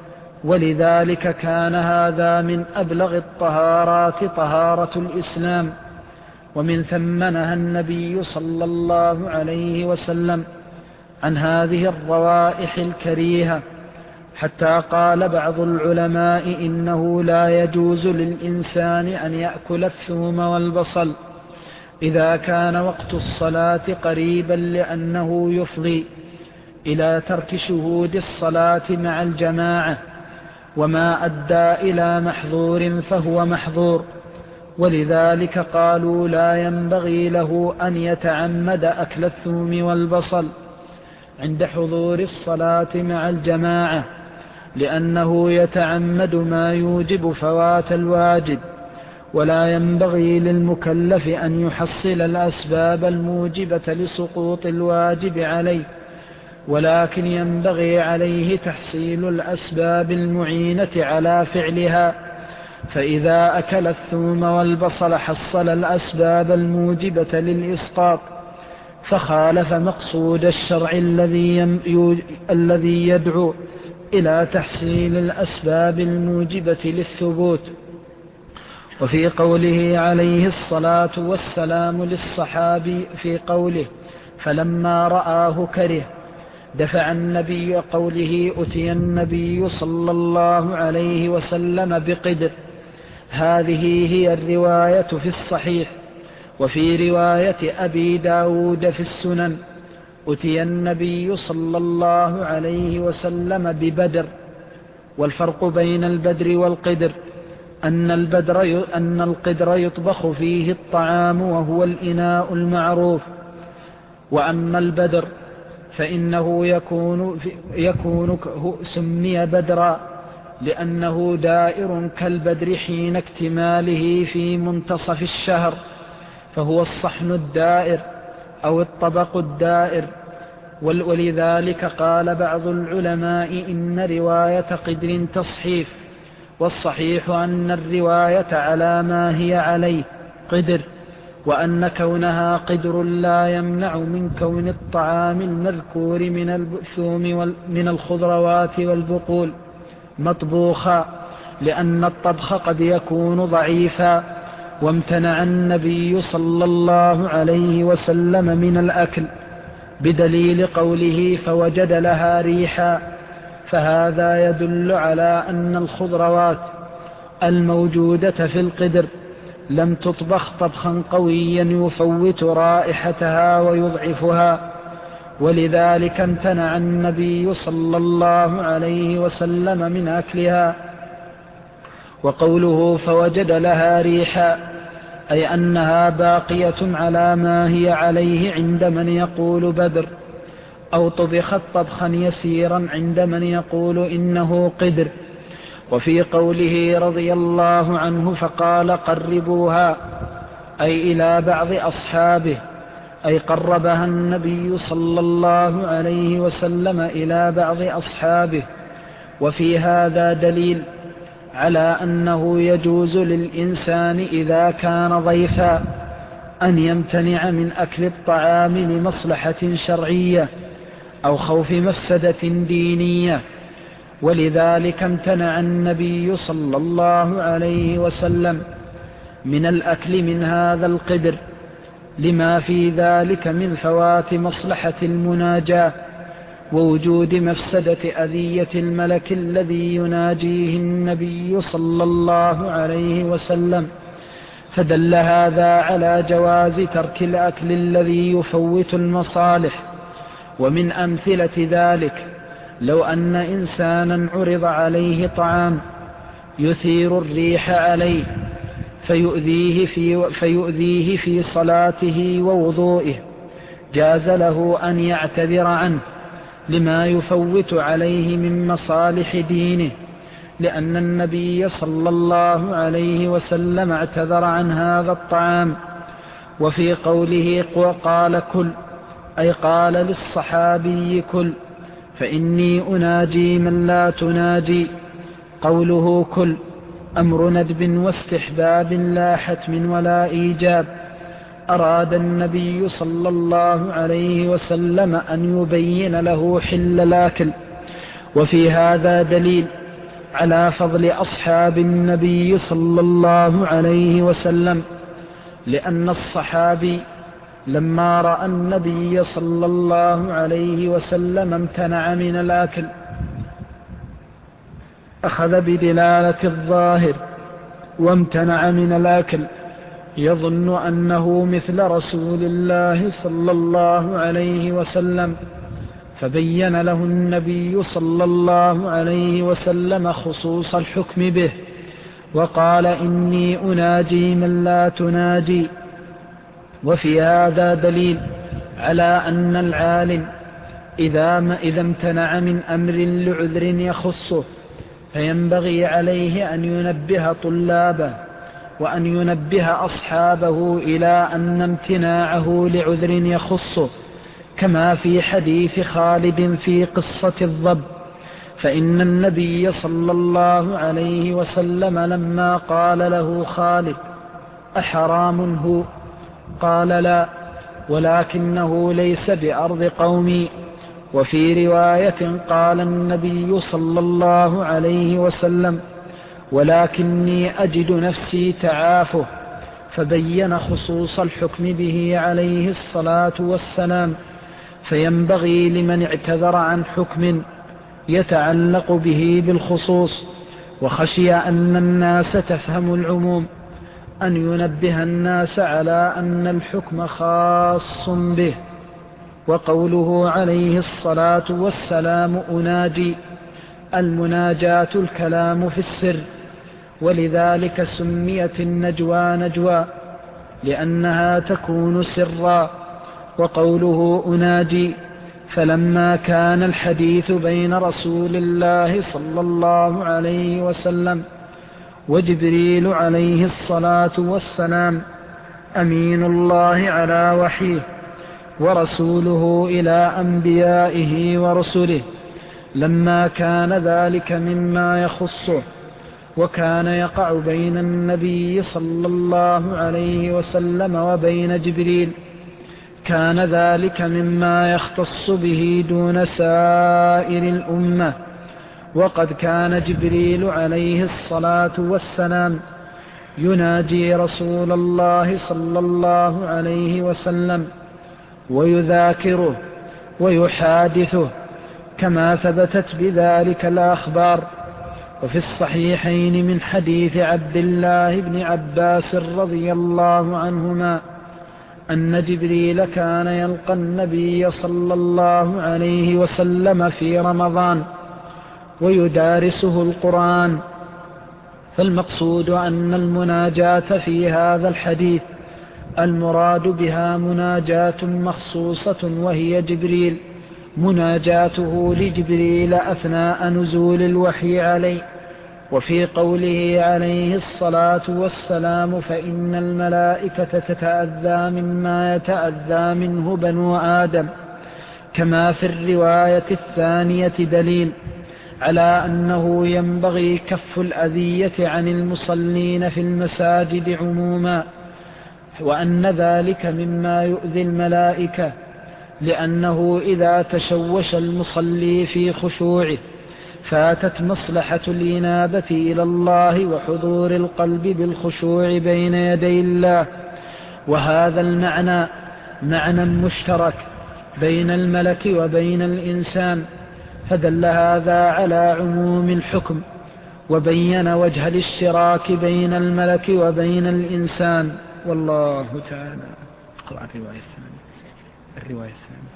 ولذلك كان هذا من أبلغ الطهارات طهارة الإسلام. ومن ثم نهى النبي صلى الله عليه وسلم عن هذه الروائح الكريهة، حتى قال بعض العلماء إنه لا يجوز للإنسان أن يأكل الثوم والبصل إذا كان وقت الصلاة قريبا، لأنه يفضي إلى ترك شهود الصلاة مع الجماعة، وما أدى إلى محظور فهو محظور. ولذلك قالوا لا ينبغي له أن يتعمد أكل الثوم والبصل عند حضور الصلاة مع الجماعة، لأنه يتعمد ما يوجب فوات الواجب. ولا ينبغي للمكلف أن يحصل الأسباب الموجبة لسقوط الواجب عليه، ولكن ينبغي عليه تحصيل الأسباب المعينة على فعلها. فإذا أكل الثوم والبصل حصل الأسباب الموجبة للإسقاط، فخالف مقصود الشرع الذي يدعو إلى تحصيل الأسباب الموجبة للثبوت. وفي قوله عليه الصلاة والسلام للصحابي في قوله فلما رآه كره دفع النبي قوله أتي النبي صلى الله عليه وسلم بقدر. هذه هي الرواية في الصحيح. وفي رواية أبي داود في السنن أتي النبي صلى الله عليه وسلم ببدر. والفرق بين البدر والقدر أن البدر أن القدر يطبخ فيه الطعام وهو الإناء المعروف، وأما البدر فإنه يكون, يكون سمي بدرا لأنه دائر كالبدر حين اكتماله في منتصف الشهر، فهو الصحن الدائر أو الطبق الدائر. ولذلك قال بعض العلماء إن رواية قدر تصحيف، والصحيح أن الرواية على ما هي عليه قدر، وأن كونها قدر لا يمنع من كون الطعام المذكور من الثوم من الخضروات والبقول مطبوخا، لأن الطبخ قد يكون ضعيفا. وامتنع النبي صلى الله عليه وسلم من الأكل بدليل قوله فوجد لها ريحا، فهذا يدل على أن الخضروات الموجودة في القدر لم تطبخ طبخا قويا يفوت رائحتها ويضعفها، ولذلك امتنع النبي صلى الله عليه وسلم من أكلها. وقوله فوجد لها ريحا أي أنها باقية على ما هي عليه عند من يقول بدر، أو طبخت طبخا يسيرا عند من يقول إنه قدر. وفي قوله رضي الله عنه فقال قربوها أي إلى بعض أصحابه، أي قربها النبي صلى الله عليه وسلم إلى بعض أصحابه. وفي هذا دليل على أنه يجوز للإنسان إذا كان ضيفا أن يمتنع من أكل الطعام لمصلحة شرعية أو خوف مفسدة دينية، ولذلك امتنع النبي صلى الله عليه وسلم من الأكل من هذا القدر لما في ذلك من فوات مصلحة المناجاة ووجود مفسدة أذية الملك الذي يناجيه النبي صلى الله عليه وسلم. فدل هذا على جواز ترك الأكل الذي يفوت المصالح. ومن أمثلة ذلك لو أن إنسانا عرض عليه طعام يثير الريح عليه فيؤذيه في, فيؤذيه في صلاته ووضوئه، جاز له أن يعتذر عنه لما يفوت عليه من مصالح دينه، لأن النبي صلى الله عليه وسلم اعتذر عن هذا الطعام. وفي قوله قال كل، أي قال للصحابي كل فإني أناجي من لا تناجي. قوله كل أمر ندب واستحباب لا حتم ولا إيجاب. أراد النبي صلى الله عليه وسلم أن يبين له حل الأكل. وفي هذا دليل على فضل أصحاب النبي صلى الله عليه وسلم، لأن الصحابي لما رأى النبي صلى الله عليه وسلم امتنع من الأكل أخذ بدلالة الظاهر وامتنع من الأكل، يظن أنه مثل رسول الله صلى الله عليه وسلم، فبين له النبي صلى الله عليه وسلم خصوص الحكم به وقال إني أناجي من لا تناجي. وفي هذا دليل على أن العالم إذا, ما إذا امتنع من أمر لعذر يخصه فينبغي عليه أن ينبه طلابه وأن ينبه أصحابه إلى أن امتناعه لعذر يخصه، كما في حديث خالد في قصة الضب. فإن النبي صلى الله عليه وسلم لما قال له خالد أحرام هو؟ قال لا، ولكنه ليس بأرض قومي. وفي رواية قال النبي صلى الله عليه وسلم ولكني أجد نفسي تعافه، فبين خصوص الحكم به عليه الصلاة والسلام. فينبغي لمن اعتذر عن حكم يتعلق به بالخصوص وخشي أن الناس تفهم العموم أن ينبه الناس على أن الحكم خاص به. وقوله عليه الصلاة والسلام أناجي، المناجاة الكلام في السر، ولذلك سميت النجوى نجوى لأنها تكون سرا. وقوله أناجي فلما كان الحديث بين رسول الله صلى الله عليه وسلم وجبريل عليه الصلاة والسلام أمين الله على وحيه ورسوله إلى أنبيائه ورسله، لما كان ذلك مما يخصه وكان يقع بين النبي صلى الله عليه وسلم وبين جبريل، كان ذلك مما يختص به دون سائر الأمة. وقد كان جبريل عليه الصلاة والسلام يناجي رسول الله صلى الله عليه وسلم ويذاكره ويحادثه، كما ثبتت بذلك الأخبار. وفي الصحيحين من حديث عبد الله بن عباس رضي الله عنهما أن جبريل كان يلقى النبي صلى الله عليه وسلم في رمضان ويدارسه القرآن. فالمقصود أن المناجاة في هذا الحديث المراد بها مناجاة مخصوصة وهي جبريل، مناجاته لجبريل أثناء نزول الوحي عليه. وفي قوله عليه الصلاة والسلام فإن الملائكة تتأذى مما يتأذى منه بنو آدم، كما في الرواية الثانية دليل على أنه ينبغي كف الأذية عن المصلين في المساجد عموما. وأن ذلك مما يؤذي الملائكة، لأنه إذا تشوش المصلي في خشوعه فاتت مصلحة الإنابة إلى الله وحضور القلب بالخشوع بين يدي الله. وهذا المعنى معنى مشترك بين الملك وبين الإنسان، فدل هذا على عموم الحكم وبين وجه الاشتراك بين الملك وبين الإنسان. والله تعالى. اقرأ الرواية الثانية. الرواية الثانية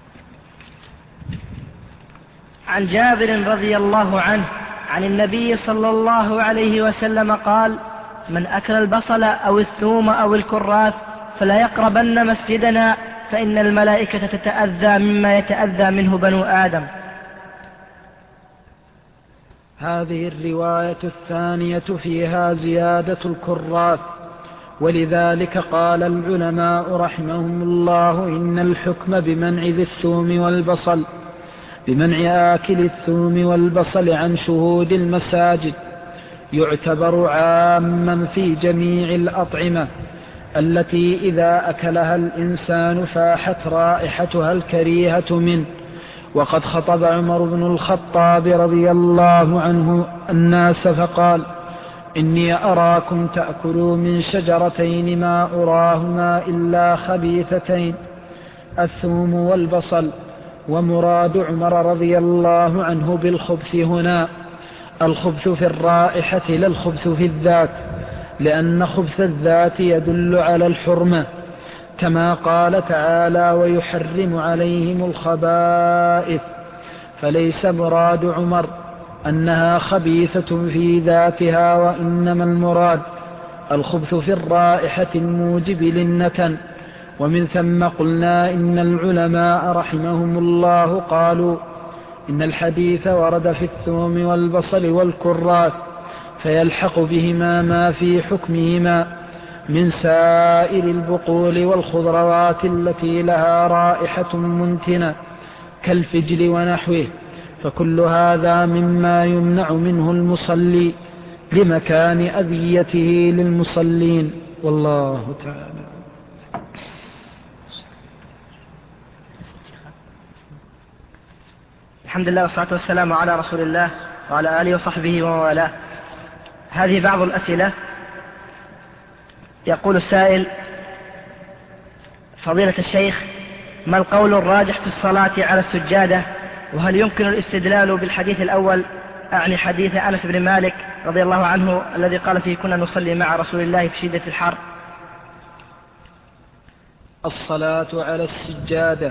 عن جابر رضي الله عنه عن النبي صلى الله عليه وسلم قال: من أكل البصل أو الثوم أو الكراث فلا يقربن مسجدنا، فإن الملائكة تتأذى مما يتأذى منه بنو آدم. هذه الرواية الثانية فيها زيادة الكراث، ولذلك قال العلماء رحمهم الله إن الحكم بمنع ذي الثوم والبصل بمنع آكل الثوم والبصل عن شهود المساجد يعتبر عاما في جميع الأطعمة التي إذا أكلها الإنسان فاحت رائحتها الكريهة منه. وقد خطب عمر بن الخطاب رضي الله عنه الناس فقال: إني أراكم تأكلوا من شجرتين ما أراهما إلا خبيثتين، الثوم والبصل. ومراد عمر رضي الله عنه بالخبث هنا الخبث في الرائحة لا الخبث في الذات، لأن خبث الذات يدل على الحرمة، كما قال تعالى: ويحرم عليهم الخبائث. فليس مراد عمر أنها خبيثة في ذاتها، وإنما المراد الخبث في الرائحة الموجب للنتن. ومن ثم قلنا إن العلماء رحمهم الله قالوا إن الحديث ورد في الثوم والبصل والكراث، فيلحق بهما ما في حكمهما من سائر البقول والخضروات التي لها رائحة منتنة كالفجل ونحوه، فكل هذا مما يمنع منه المصلي لمكان أذيته للمصلين. والله تعالى. الحمد لله والصلاة والسلام على رسول الله وعلى آله وصحبه وموالاه. هذه بعض الأسئلة. يقول السائل: فضيلة الشيخ، ما القول الراجح في الصلاة على السجادة؟ وهل يمكن الاستدلال بالحديث الأول، أعني حديث أنس بن مالك رضي الله عنه الذي قال فيه: كنا نصلي مع رسول الله في شدة الحر؟ الصلاة على السجادة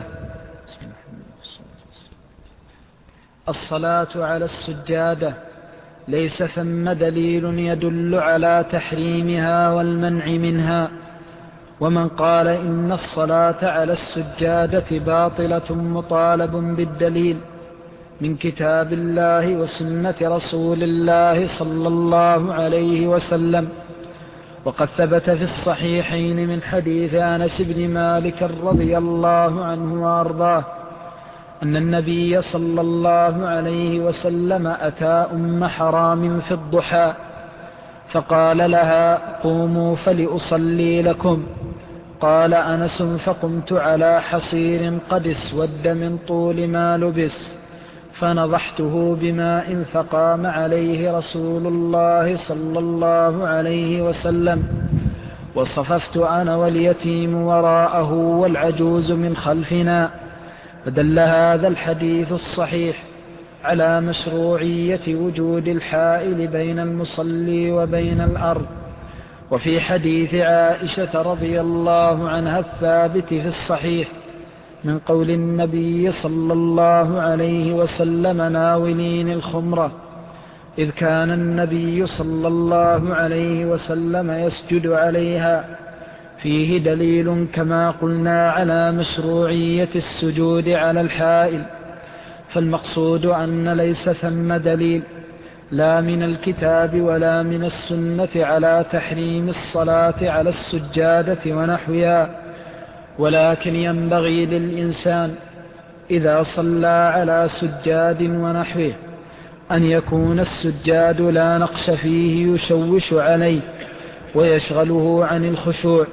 الصلاة على السجادة ليس ثم دليل يدل على تحريمها والمنع منها. ومن قال إن الصلاة على السجادة باطلة مطالب بالدليل من كتاب الله وسنة رسول الله صلى الله عليه وسلم. وقد ثبت في الصحيحين من حديث أنس بن مالك رضي الله عنه وأرضاه أن النبي صلى الله عليه وسلم أتى أم حرام في الضحى فقال لها: قوموا فلأصلي لكم. قال أنس: فقمت على حصير قد اسود من طول ما لبس، فنضحته بماء فقام عليه رسول الله صلى الله عليه وسلم، وصففت أنا واليتيم وراءه والعجوز من خلفنا. فدل هذا الحديث الصحيح على مشروعية وجود الحائل بين المصلي وبين الأرض. وفي حديث عائشة رضي الله عنها الثابت في الصحيح من قول النبي صلى الله عليه وسلم: ناولين الخمرة، إذ كان النبي صلى الله عليه وسلم يسجد عليها، فيه دليل كما قلنا على مشروعية السجود على الحائل. فالمقصود أن ليس ثم دليل لا من الكتاب ولا من السنة على تحريم الصلاة على السجادة ونحوها، ولكن ينبغي للإنسان إذا صلى على سجاد ونحوه أن يكون السجاد لا نقش فيه يشوش عليه ويشغله عن الخشوع،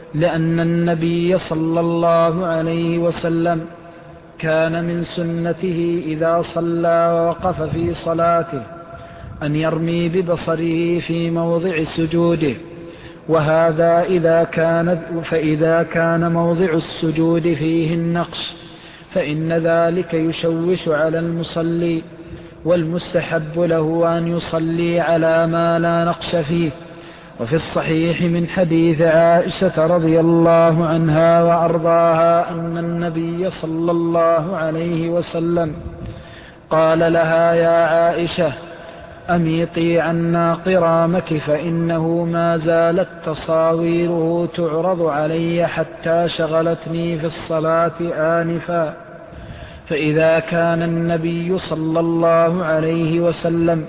لأن النبي صلى الله عليه وسلم كان من سنته إذا صلى ووقف في صلاته أن يرمي ببصره في موضع سجوده، وهذا إذا كان فإذا كان موضع السجود فيه النقش فإن ذلك يشوش على المصلي، والمستحب له أن يصلي على ما لا نقش فيه. وفي الصحيح من حديث عائشة رضي الله عنها وأرضاها أن النبي صلى الله عليه وسلم قال لها: يا عائشة أميطي عنا قرامك فإنه ما زالت تصاويره تعرض علي حتى شغلتني في الصلاة آنفا. فإذا كان النبي صلى الله عليه وسلم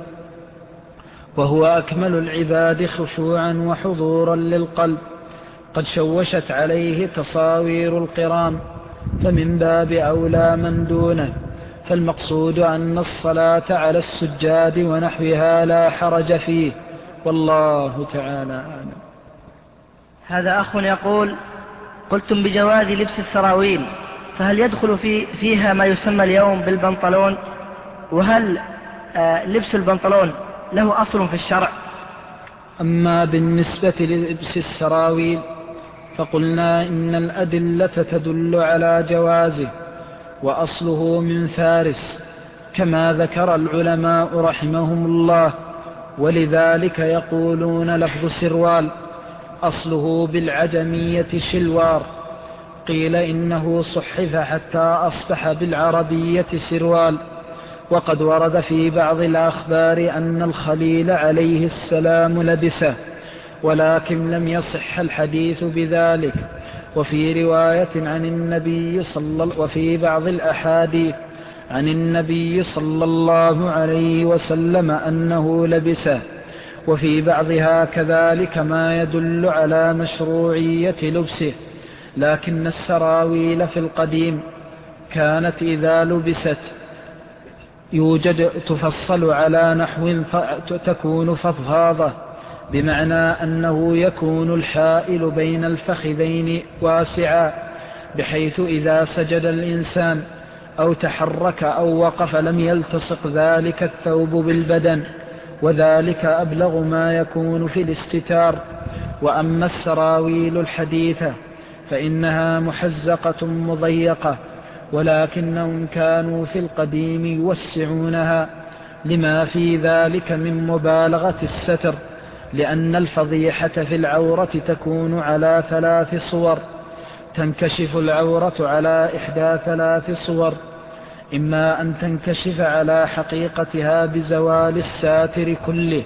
وهو أكمل العباد خشوعا وحضورا للقلب قد شوشت عليه تصاوير القرام، فمن باب أولى من دونه. فالمقصود أن الصلاة على السجاد ونحوها لا حرج فيه، والله تعالى أعلم. هذا أخ يقول: قلتم بجواز لبس السراويل، فهل يدخل في فيها ما يسمى اليوم بالبنطلون؟ وهل آه لبس البنطلون له أصل في الشرع؟ أما بالنسبة للبس السراويل فقلنا إن الأدلة تدل على جوازه، وأصله من فارس كما ذكر العلماء رحمهم الله، ولذلك يقولون لفظ سروال أصله بالعجمية شلوار، قيل إنه صحف حتى أصبح بالعربية سروال. وقد ورد في بعض الأخبار أن الخليل عليه السلام لبسه، ولكن لم يصح الحديث بذلك. وفي رواية عن النبي صلى وفي بعض الأحاديث عن النبي صلى الله عليه وسلم أنه لبسه، وفي بعضها كذلك ما يدل على مشروعية لبسه. لكن السراويل في القديم كانت إذا لبست يوجد تفصل على نحو تكون فضفاضة، بمعنى أنه يكون الحائل بين الفخذين واسعا، بحيث إذا سجد الإنسان أو تحرك أو وقف لم يلتصق ذلك الثوب بالبدن، وذلك أبلغ ما يكون في الاستتار. وأما السراويل الحديثة فإنها محزقة مضيقة، ولكنهم كانوا في القديم يوسعونها لما في ذلك من مبالغة الستر، لأن الفضيحة في العورة تكون على ثلاث صور: تنكشف العورة على إحدى ثلاث صور، إما أن تنكشف على حقيقتها بزوال الساتر كله،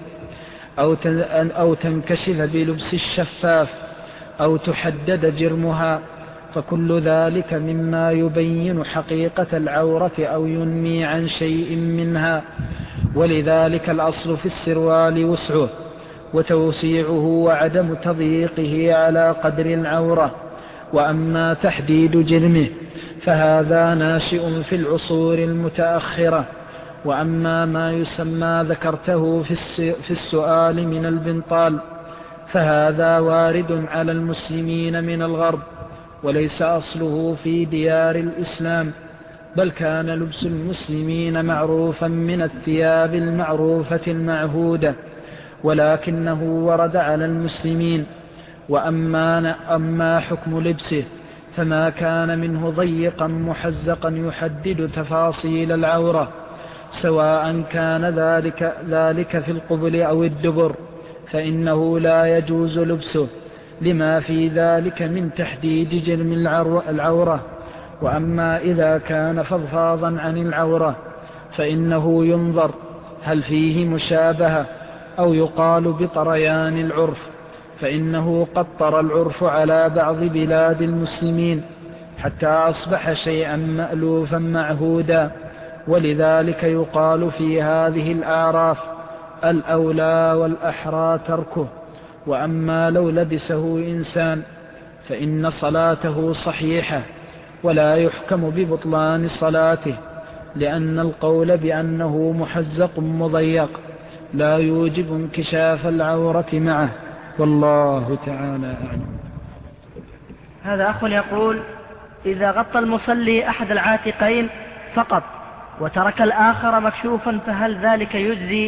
أو تنكشف بلبس الشفاف، أو تحدد جرمها، فكل ذلك مما يبين حقيقة العورة أو ينمي عن شيء منها. ولذلك الأصل في السروال وسعه وتوسيعه وعدم تضييقه على قدر العورة. وأما تحديد جرمه فهذا ناشئ في العصور المتأخرة. وأما ما يسمى ذكرته في السؤال من البنطال فهذا وارد على المسلمين من الغرب، وليس أصله في ديار الإسلام، بل كان لبس المسلمين معروفا من الثياب المعروفة المعهودة، ولكنه ورد على المسلمين. وأما أما حكم لبسه فما كان منه ضيقا محزقا يحدد تفاصيل العورة، سواء كان ذلك, ذلك في القبل أو الدبر، فإنه لا يجوز لبسه لما في ذلك من تحديد جرم العورة. وأما إذا كان فضفاضا عن العورة فإنه ينظر هل فيه مشابهة، أو يقال بطريان العرف، فإنه قد طرى العرف على بعض بلاد المسلمين حتى أصبح شيئا مألوفا معهودا، ولذلك يقال في هذه الأعراف الأولى والأحرى تركه. وأما لو لبسه إنسان فإن صلاته صحيحة ولا يحكم ببطلان صلاته، لأن القول بأنه محزق مضيق لا يوجب انكشاف العورة معه، والله تعالى أعلم. هذا أخ يقول: إذا غطى المصلي أحد العاتقين فقط وترك الآخر مكشوفا فهل ذلك يجزي؟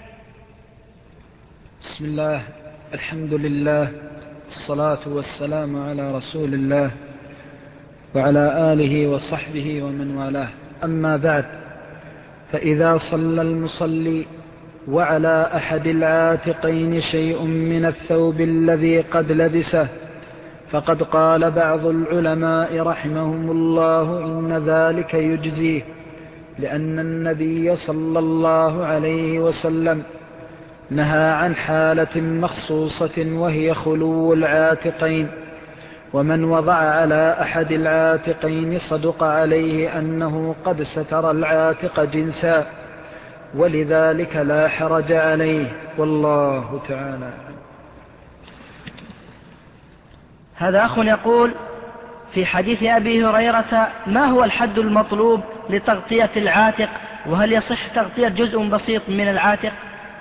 بسم الله، الحمد لله، الصلاة والسلام على رسول الله وعلى آله وصحبه ومن والاه. أما بعد، فإذا صلى المصلي وعلى أحد العاتقين شيء من الثوب الذي قد لبسه، فقد قال بعض العلماء رحمهم الله إن ذلك يجزيه، لأن النبي صلى الله عليه وسلم نهى عن حالة مخصوصة وهي خلو العاتقين، ومن وضع على أحد العاتقين صدق عليه أنه قد ستر العاتق جنسا، ولذلك لا حرج عليه، والله تعالى. هذا أخ يقول: في حديث أبي هريرة ما هو الحد المطلوب لتغطية العاتق، وهل يصح تغطية جزء بسيط من العاتق؟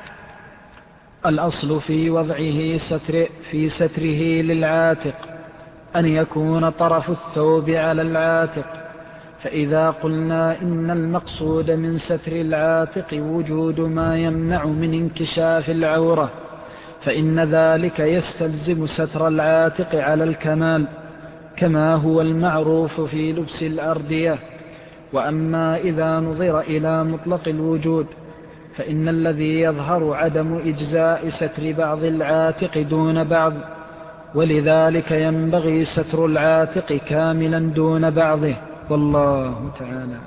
الأصل في وضعه ستر في ستره للعاتق أن يكون طرف الثوب على العاتق، فإذا قلنا إن المقصود من ستر العاتق وجود ما يمنع من انكشاف العورة، فإن ذلك يستلزم ستر العاتق على الكمال، كما هو المعروف في لبس الأردية. وأما إذا نظر إلى مطلق الوجود، فإن الذي يظهر عدم إجزاء ستر بعض العاتق دون بعض، ولذلك ينبغي ستر العاتق كاملا دون بعضه، والله تعالى.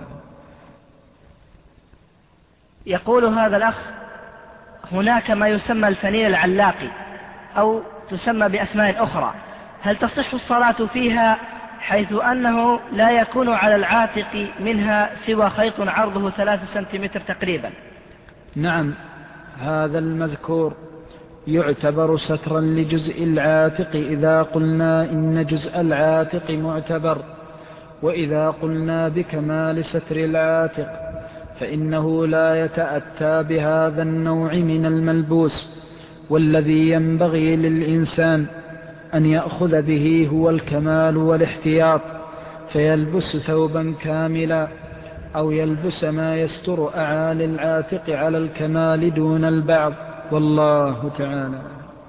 يقول هذا الأخ: هناك ما يسمى الفنيل العلاقي أو تسمى بأسماء أخرى، هل تصح الصلاة فيها حيث أنه لا يكون على العاتق منها سوى خيط عرضه ثلاثة سنتيمتر تقريبا؟ نعم، هذا المذكور يعتبر سترا لجزء العاتق إذا قلنا إن جزء العاتق معتبر، وإذا قلنا بكمال ستر العاتق فإنه لا يتأتى بهذا النوع من الملبوس، والذي ينبغي للإنسان أن يأخذ به هو الكمال والاحتياط، فيلبس ثوبا كاملا أو يلبس ما يستر أعالي العاتق على الكمال دون البعض، والله تعالى.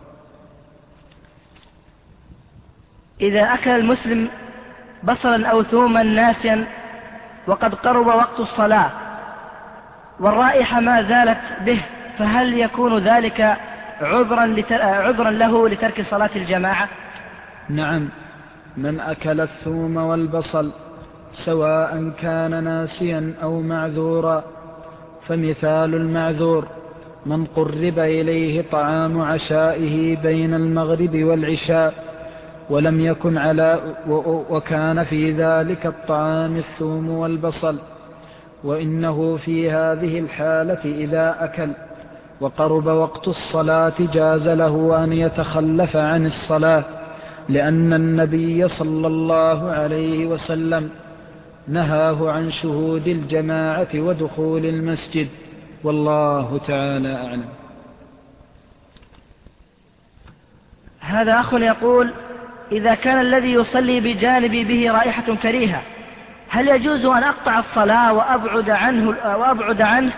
إذا أكل المسلم بصلا أو ثوما ناسيا وقد قرب وقت الصلاة والرائحة ما زالت به، فهل يكون ذلك عذرا, لتر... عذرا له لترك صلاة الجماعة؟ نعم، من أكل الثوم والبصل سواء كان ناسيا أو معذورا، فمثال المعذور من قرب إليه طعام عشائه بين المغرب والعشاء ولم يكن على وكان في ذلك الطعام الثوم والبصل، وإنه في هذه الحالة إذا أكل وقرب وقت الصلاة جاز له أن يتخلف عن الصلاة، لأن النبي صلى الله عليه وسلم نهاه عن شهود الجماعة ودخول المسجد، والله تعالى أعلم. هذا أخ يقول: إذا كان الذي يصلي بجانبي به رائحة كريهة هل يجوز أن أقطع الصلاة وأبعد عنه, وأبعد عنه؟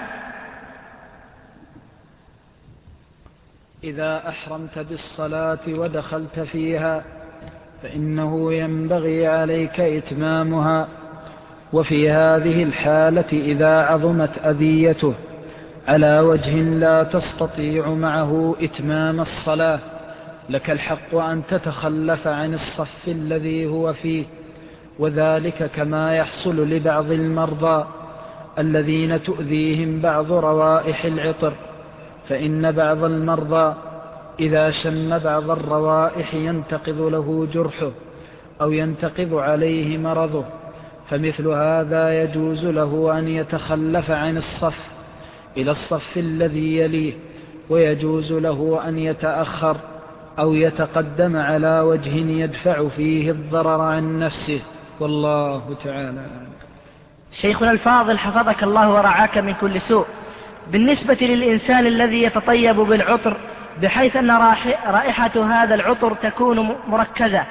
إذا أحرمت بالصلاة ودخلت فيها فإنه ينبغي عليك إتمامها، وفي هذه الحالة إذا عظمت أذيته على وجه لا تستطيع معه إتمام الصلاة لك الحق أن تتخلف عن الصف الذي هو فيه، وذلك كما يحصل لبعض المرضى الذين تؤذيهم بعض روائح العطر، فإن بعض المرضى إذا شم بعض الروائح ينتقض له جرحه أو ينتقض عليه مرضه، فمثل هذا يجوز له أن يتخلف عن الصف إلى الصف الذي يليه، ويجوز له أن يتأخر أو يتقدم على وجه يدفع فيه الضرر عن نفسه، والله تعالى. شيخنا الفاضل حفظك الله ورعاك من كل سوء، بالنسبة للإنسان الذي يتطيب بالعطر بحيث أن رائحة هذا العطر تكون مركزة،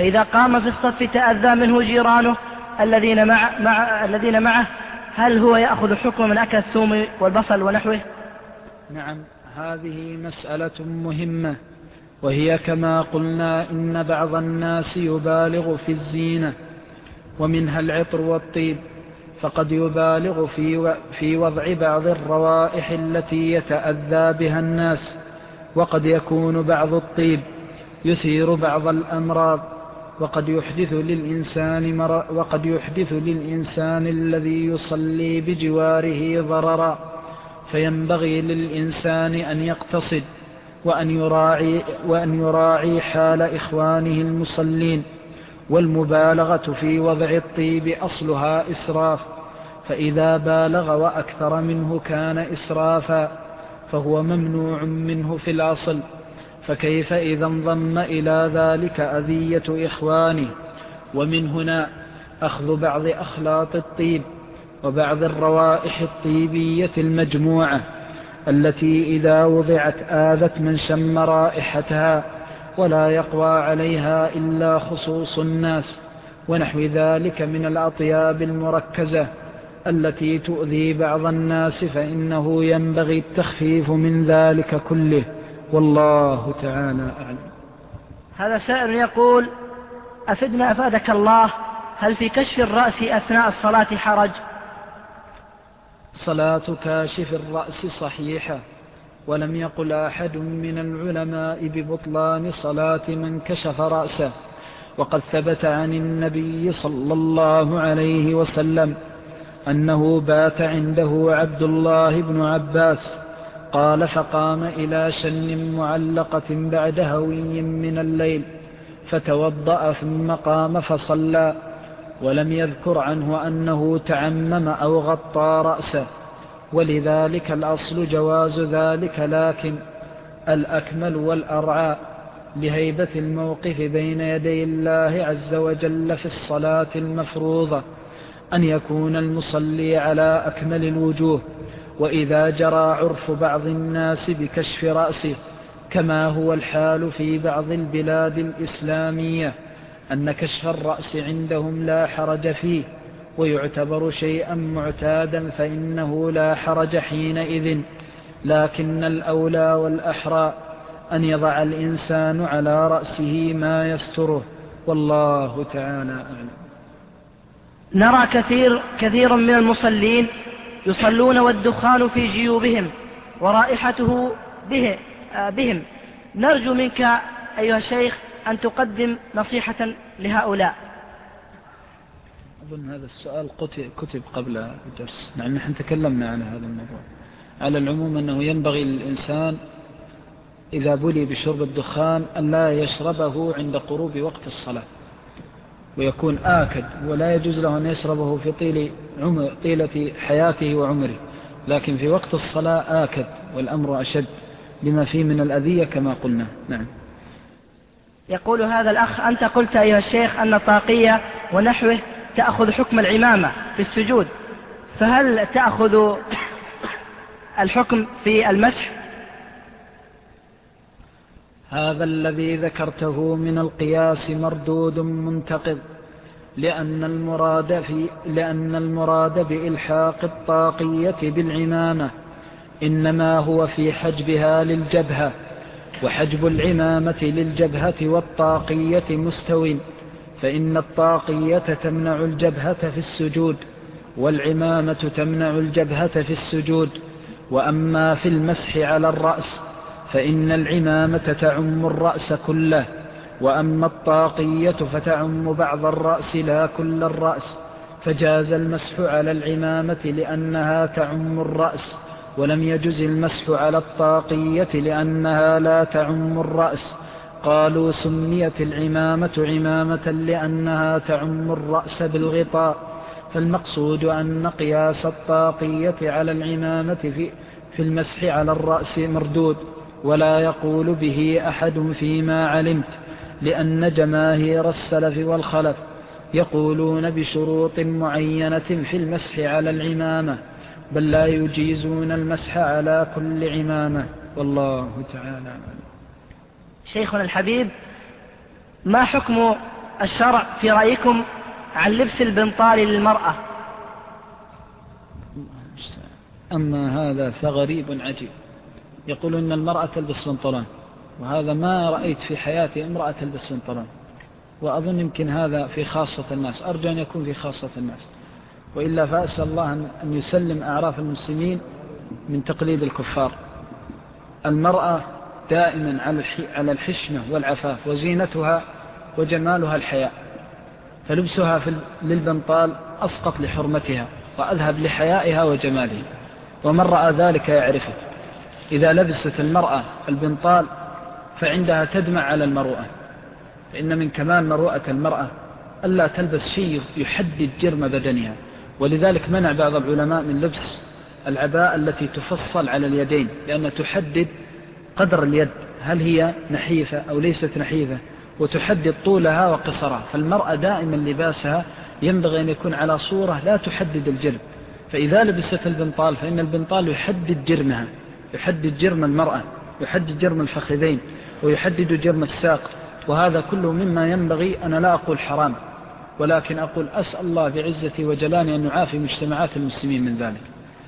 فإذا قام في الصف تأذى منه جيرانه الذين, مع مع الذين معه، هل هو يأخذ حكم من أكل الثوم والبصل ونحوه؟ نعم، هذه مسألة مهمة، وهي كما قلنا إن بعض الناس يبالغ في الزينة، ومنها العطر والطيب، فقد يبالغ في في وضع بعض الروائح التي يتأذى بها الناس، وقد يكون بعض الطيب يثير بعض الأمراض، وقد يحدث للإنسان مر... وقد يحدث للإنسان الذي يصلي بجواره ضررا، فينبغي للإنسان أن يقتصد وأن يراعي, وأن يراعي حال إخوانه المصلين. والمبالغة في وضع الطيب أصلها إسراف، فإذا بالغ وأكثر منه كان إسرافا، فهو ممنوع منه في الأصل، فكيف إذا انضم إلى ذلك أذية إخوانه؟ ومن هنا أخذ بعض أخلاط الطيب وبعض الروائح الطيبية المجموعة التي إذا وضعت آذت من شم رائحتها، ولا يقوى عليها إلا خصوص الناس، ونحو ذلك من الأطياب المركزة التي تؤذي بعض الناس، فإنه ينبغي التخفيف من ذلك كله، والله تعالى أعلم. هذا سائل يقول: أفدنا أفادك الله، هل في كشف الرأس أثناء الصلاة حرج؟ صلاة كاشف الرأس صحيحة، ولم يقل أحد من العلماء ببطلان صلاة من كشف رأسه، وقد ثبت عن النبي صلى الله عليه وسلم أنه بات عنده عبد الله بن عباس، قال: فقام إلى شن معلقة بعد هوي من الليل فتوضأ ثم قام فصلى، ولم يذكر عنه أنه تعمم أو غطى رأسه، ولذلك الأصل جواز ذلك، لكن الأكمل والأرعى لهيبة الموقف بين يدي الله عز وجل في الصلاة المفروضة أن يكون المصلي على أكمل الوجوه. وإذا جرى عرف بعض الناس بكشف رأسه كما هو الحال في بعض البلاد الإسلامية أن كشف الرأس عندهم لا حرج فيه ويعتبر شيئا معتادا، فإنه لا حرج حينئذ، لكن الأولى والأحرى أن يضع الإنسان على رأسه ما يستره، والله تعالى أعلم. نرى كثير كثير من المصلين يصلون والدخان في جيوبهم ورائحته به بهم، نرجو منك أيها الشيخ أن تقدم نصيحة لهؤلاء. أظن هذا السؤال كتب قبل الدرس، نحن نحن تكلمنا عن هذا الموضوع. على العموم أنه ينبغي للإنسان إذا بلي بشرب الدخان أن لا يشربه عند قروب وقت الصلاة، ويكون آكد، ولا يجوز له أن يشربه في طيل عمر طيلة حياته وعمره، لكن في وقت الصلاة آكد، والأمر أشد لما فيه من الأذية كما قلنا. نعم. يقول هذا الأخ: أنت قلت أيها الشيخ أن الطاقية ونحوه تأخذ حكم العمامة في السجود، فهل تأخذ الحكم في المسح؟ هذا الذي ذكرته من القياس مردود منتقض، لأن المراد, في لأن المراد بإلحاق الطاقية بالعمامة إنما هو في حجبها للجبهة، وحجب العمامة للجبهة والطاقية مستو، فإن الطاقية تمنع الجبهة في السجود، والعمامة تمنع الجبهة في السجود. وأما في المسح على الرأس فإن العمامة تعم الرأس كله، وأما الطاقية فتعم بعض الرأس لا كل الرأس، فجاز المسح على العمامة لأنها تعم الرأس، ولم يجز المسح على الطاقية لأنها لا تعم الرأس. قالوا سميت العمامة عمامة لأنها تعم الرأس بالغطاء، فالمقصود أن قياس الطاقية على العمامة في, في المسح على الرأس مردود، ولا يقول به أحد فيما علمت، لأن جماهير السلف والخلف يقولون بشروط معينة في المسح على العمامة، بل لا يجيزون المسح على كل عمامة، والله تعالى. شيخنا الحبيب، ما حكم الشرع في رأيكم عن لبس البنطال للمرأة؟ أما هذا فغريب عجيب، يقول إن المرأة تلبس بنطلون، وهذا ما رأيت في حياتي امرأة تلبس بنطلون، وأظن يمكن هذا في خاصة الناس، أرجو أن يكون في خاصة الناس، وإلا فأسأل الله أن يسلم أعراف المسلمين من تقليد الكفار. المرأة دائما على الحشمة والعفاف، وزينتها وجمالها الحياء، فلبسها في للبنطال أسقط لحرمتها وأذهب لحيائها وجمالها، ومن رأى ذلك يعرفه. إذا لبست المرأة البنطال فعندها تدمع على المروءة، فإن من كمال مروءة المرأة ألا تلبس شيء يحدد جرم بدنها، ولذلك منع بعض العلماء من لبس العباءة التي تفصل على اليدين، لأن تحدد قدر اليد هل هي نحيفة أو ليست نحيفة، وتحدد طولها وقصرها. فالمرأة دائما لباسها ينبغي أن يكون على صورة لا تحدد الجرم، فإذا لبست البنطال فإن البنطال يحدد جرمها، يحدد جرم المرأة، يحدد جرم الفخذين، ويحدد جرم الساق، وهذا كله مما ينبغي. أنا لا أقول حرام، ولكن أقول أسأل الله بعزتي وجلالي أن يعافي مجتمعات المسلمين من ذلك.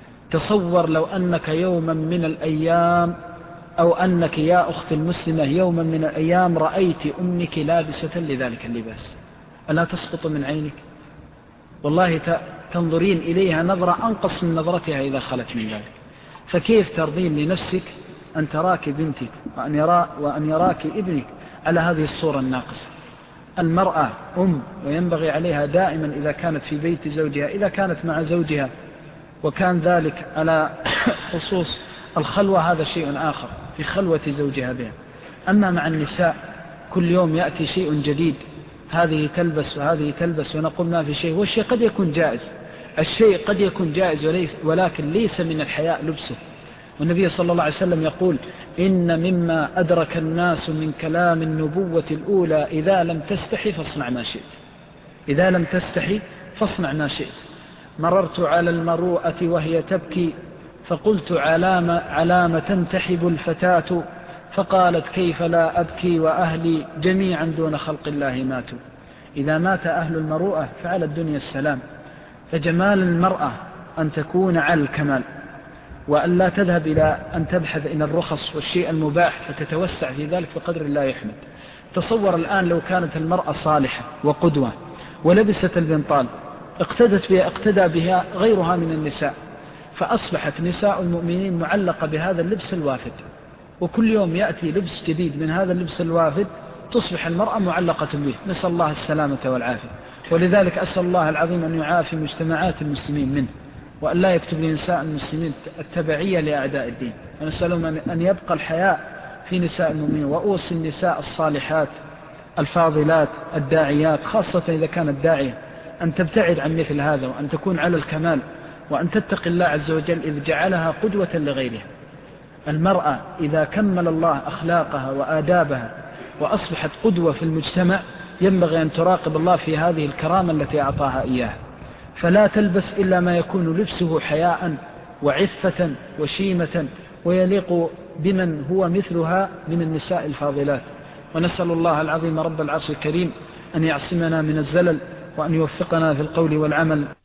تصور لو أنك يوما من الأيام، أو أنك يا أخت المسلمة يوما من الأيام رأيت أمك لابسة لذلك اللباس، ألا تسقط من عينك؟ والله تنظرين إليها نظرة أنقص من نظرتها إذا خلت من ذلك، فكيف ترضين لنفسك أن تراك بنتك وأن, يرا وأن يراك ابنك على هذه الصورة الناقصة؟ المرأة أم، وينبغي عليها دائما إذا كانت في بيت زوجها، إذا كانت مع زوجها وكان ذلك على خصوص الخلوة هذا شيء آخر، في خلوة زوجها بها. أما مع النساء كل يوم يأتي شيء جديد، هذه تلبس وهذه تلبس، ونقول ما في شيء، والشيء قد يكون جائز، الشيء قد يكون جائز وليس ولكن ليس من الحياء لبسه. والنبي صلى الله عليه وسلم يقول إن مما أدرك الناس من كلام النبوة الأولى إذا لم تستحي فاصنع ما شئت، إذا لم تستحي فاصنع ما شئت. مررت على المروءة وهي تبكي فقلت علام, علام تنتحب الفتاة، فقالت كيف لا أبكي وأهلي جميعا دون خلق الله ماتوا. إذا مات أهل المروءة فعلى الدنيا السلام. فجمال المرأة أن تكون على الكمال، وأن لا تذهب إلى أن تبحث إلى الرخص والشيء المباح فتتوسع في ذلك بقدر الله يحمد. تصور الآن لو كانت المرأة صالحة وقدوة ولبست البنطال اقتدت بها اقتدى بها غيرها من النساء، فأصبحت نساء المؤمنين معلقة بهذا اللبس الوافد، وكل يوم يأتي لبس جديد من هذا اللبس الوافد تصبح المرأة معلقة به. نسأل الله السلامة والعافية. ولذلك أسأل الله العظيم أن يعافي مجتمعات المسلمين منه، وأن لا يكتب لنساء المسلمين التبعية لأعداء الدين، ونسألهم أن يبقى الحياء في نساء المؤمنين. وأوصي النساء الصالحات الفاضلات الداعيات، خاصة إذا كانت داعية، أن تبتعد عن مثل هذا، وأن تكون على الكمال، وأن تتقي الله عز وجل إذ جعلها قدوة لغيرها. المرأة إذا كمل الله أخلاقها وآدابها وأصبحت قدوة في المجتمع ينبغي أن تراقب الله في هذه الكرامة التي أعطاها إياها، فلا تلبس إلا ما يكون لبسه حياء وعفة وشيمة ويليق بمن هو مثلها من النساء الفاضلات. ونسأل الله العظيم رب العرش الكريم أن يعصمنا من الزلل، وأن يوفقنا في القول والعمل.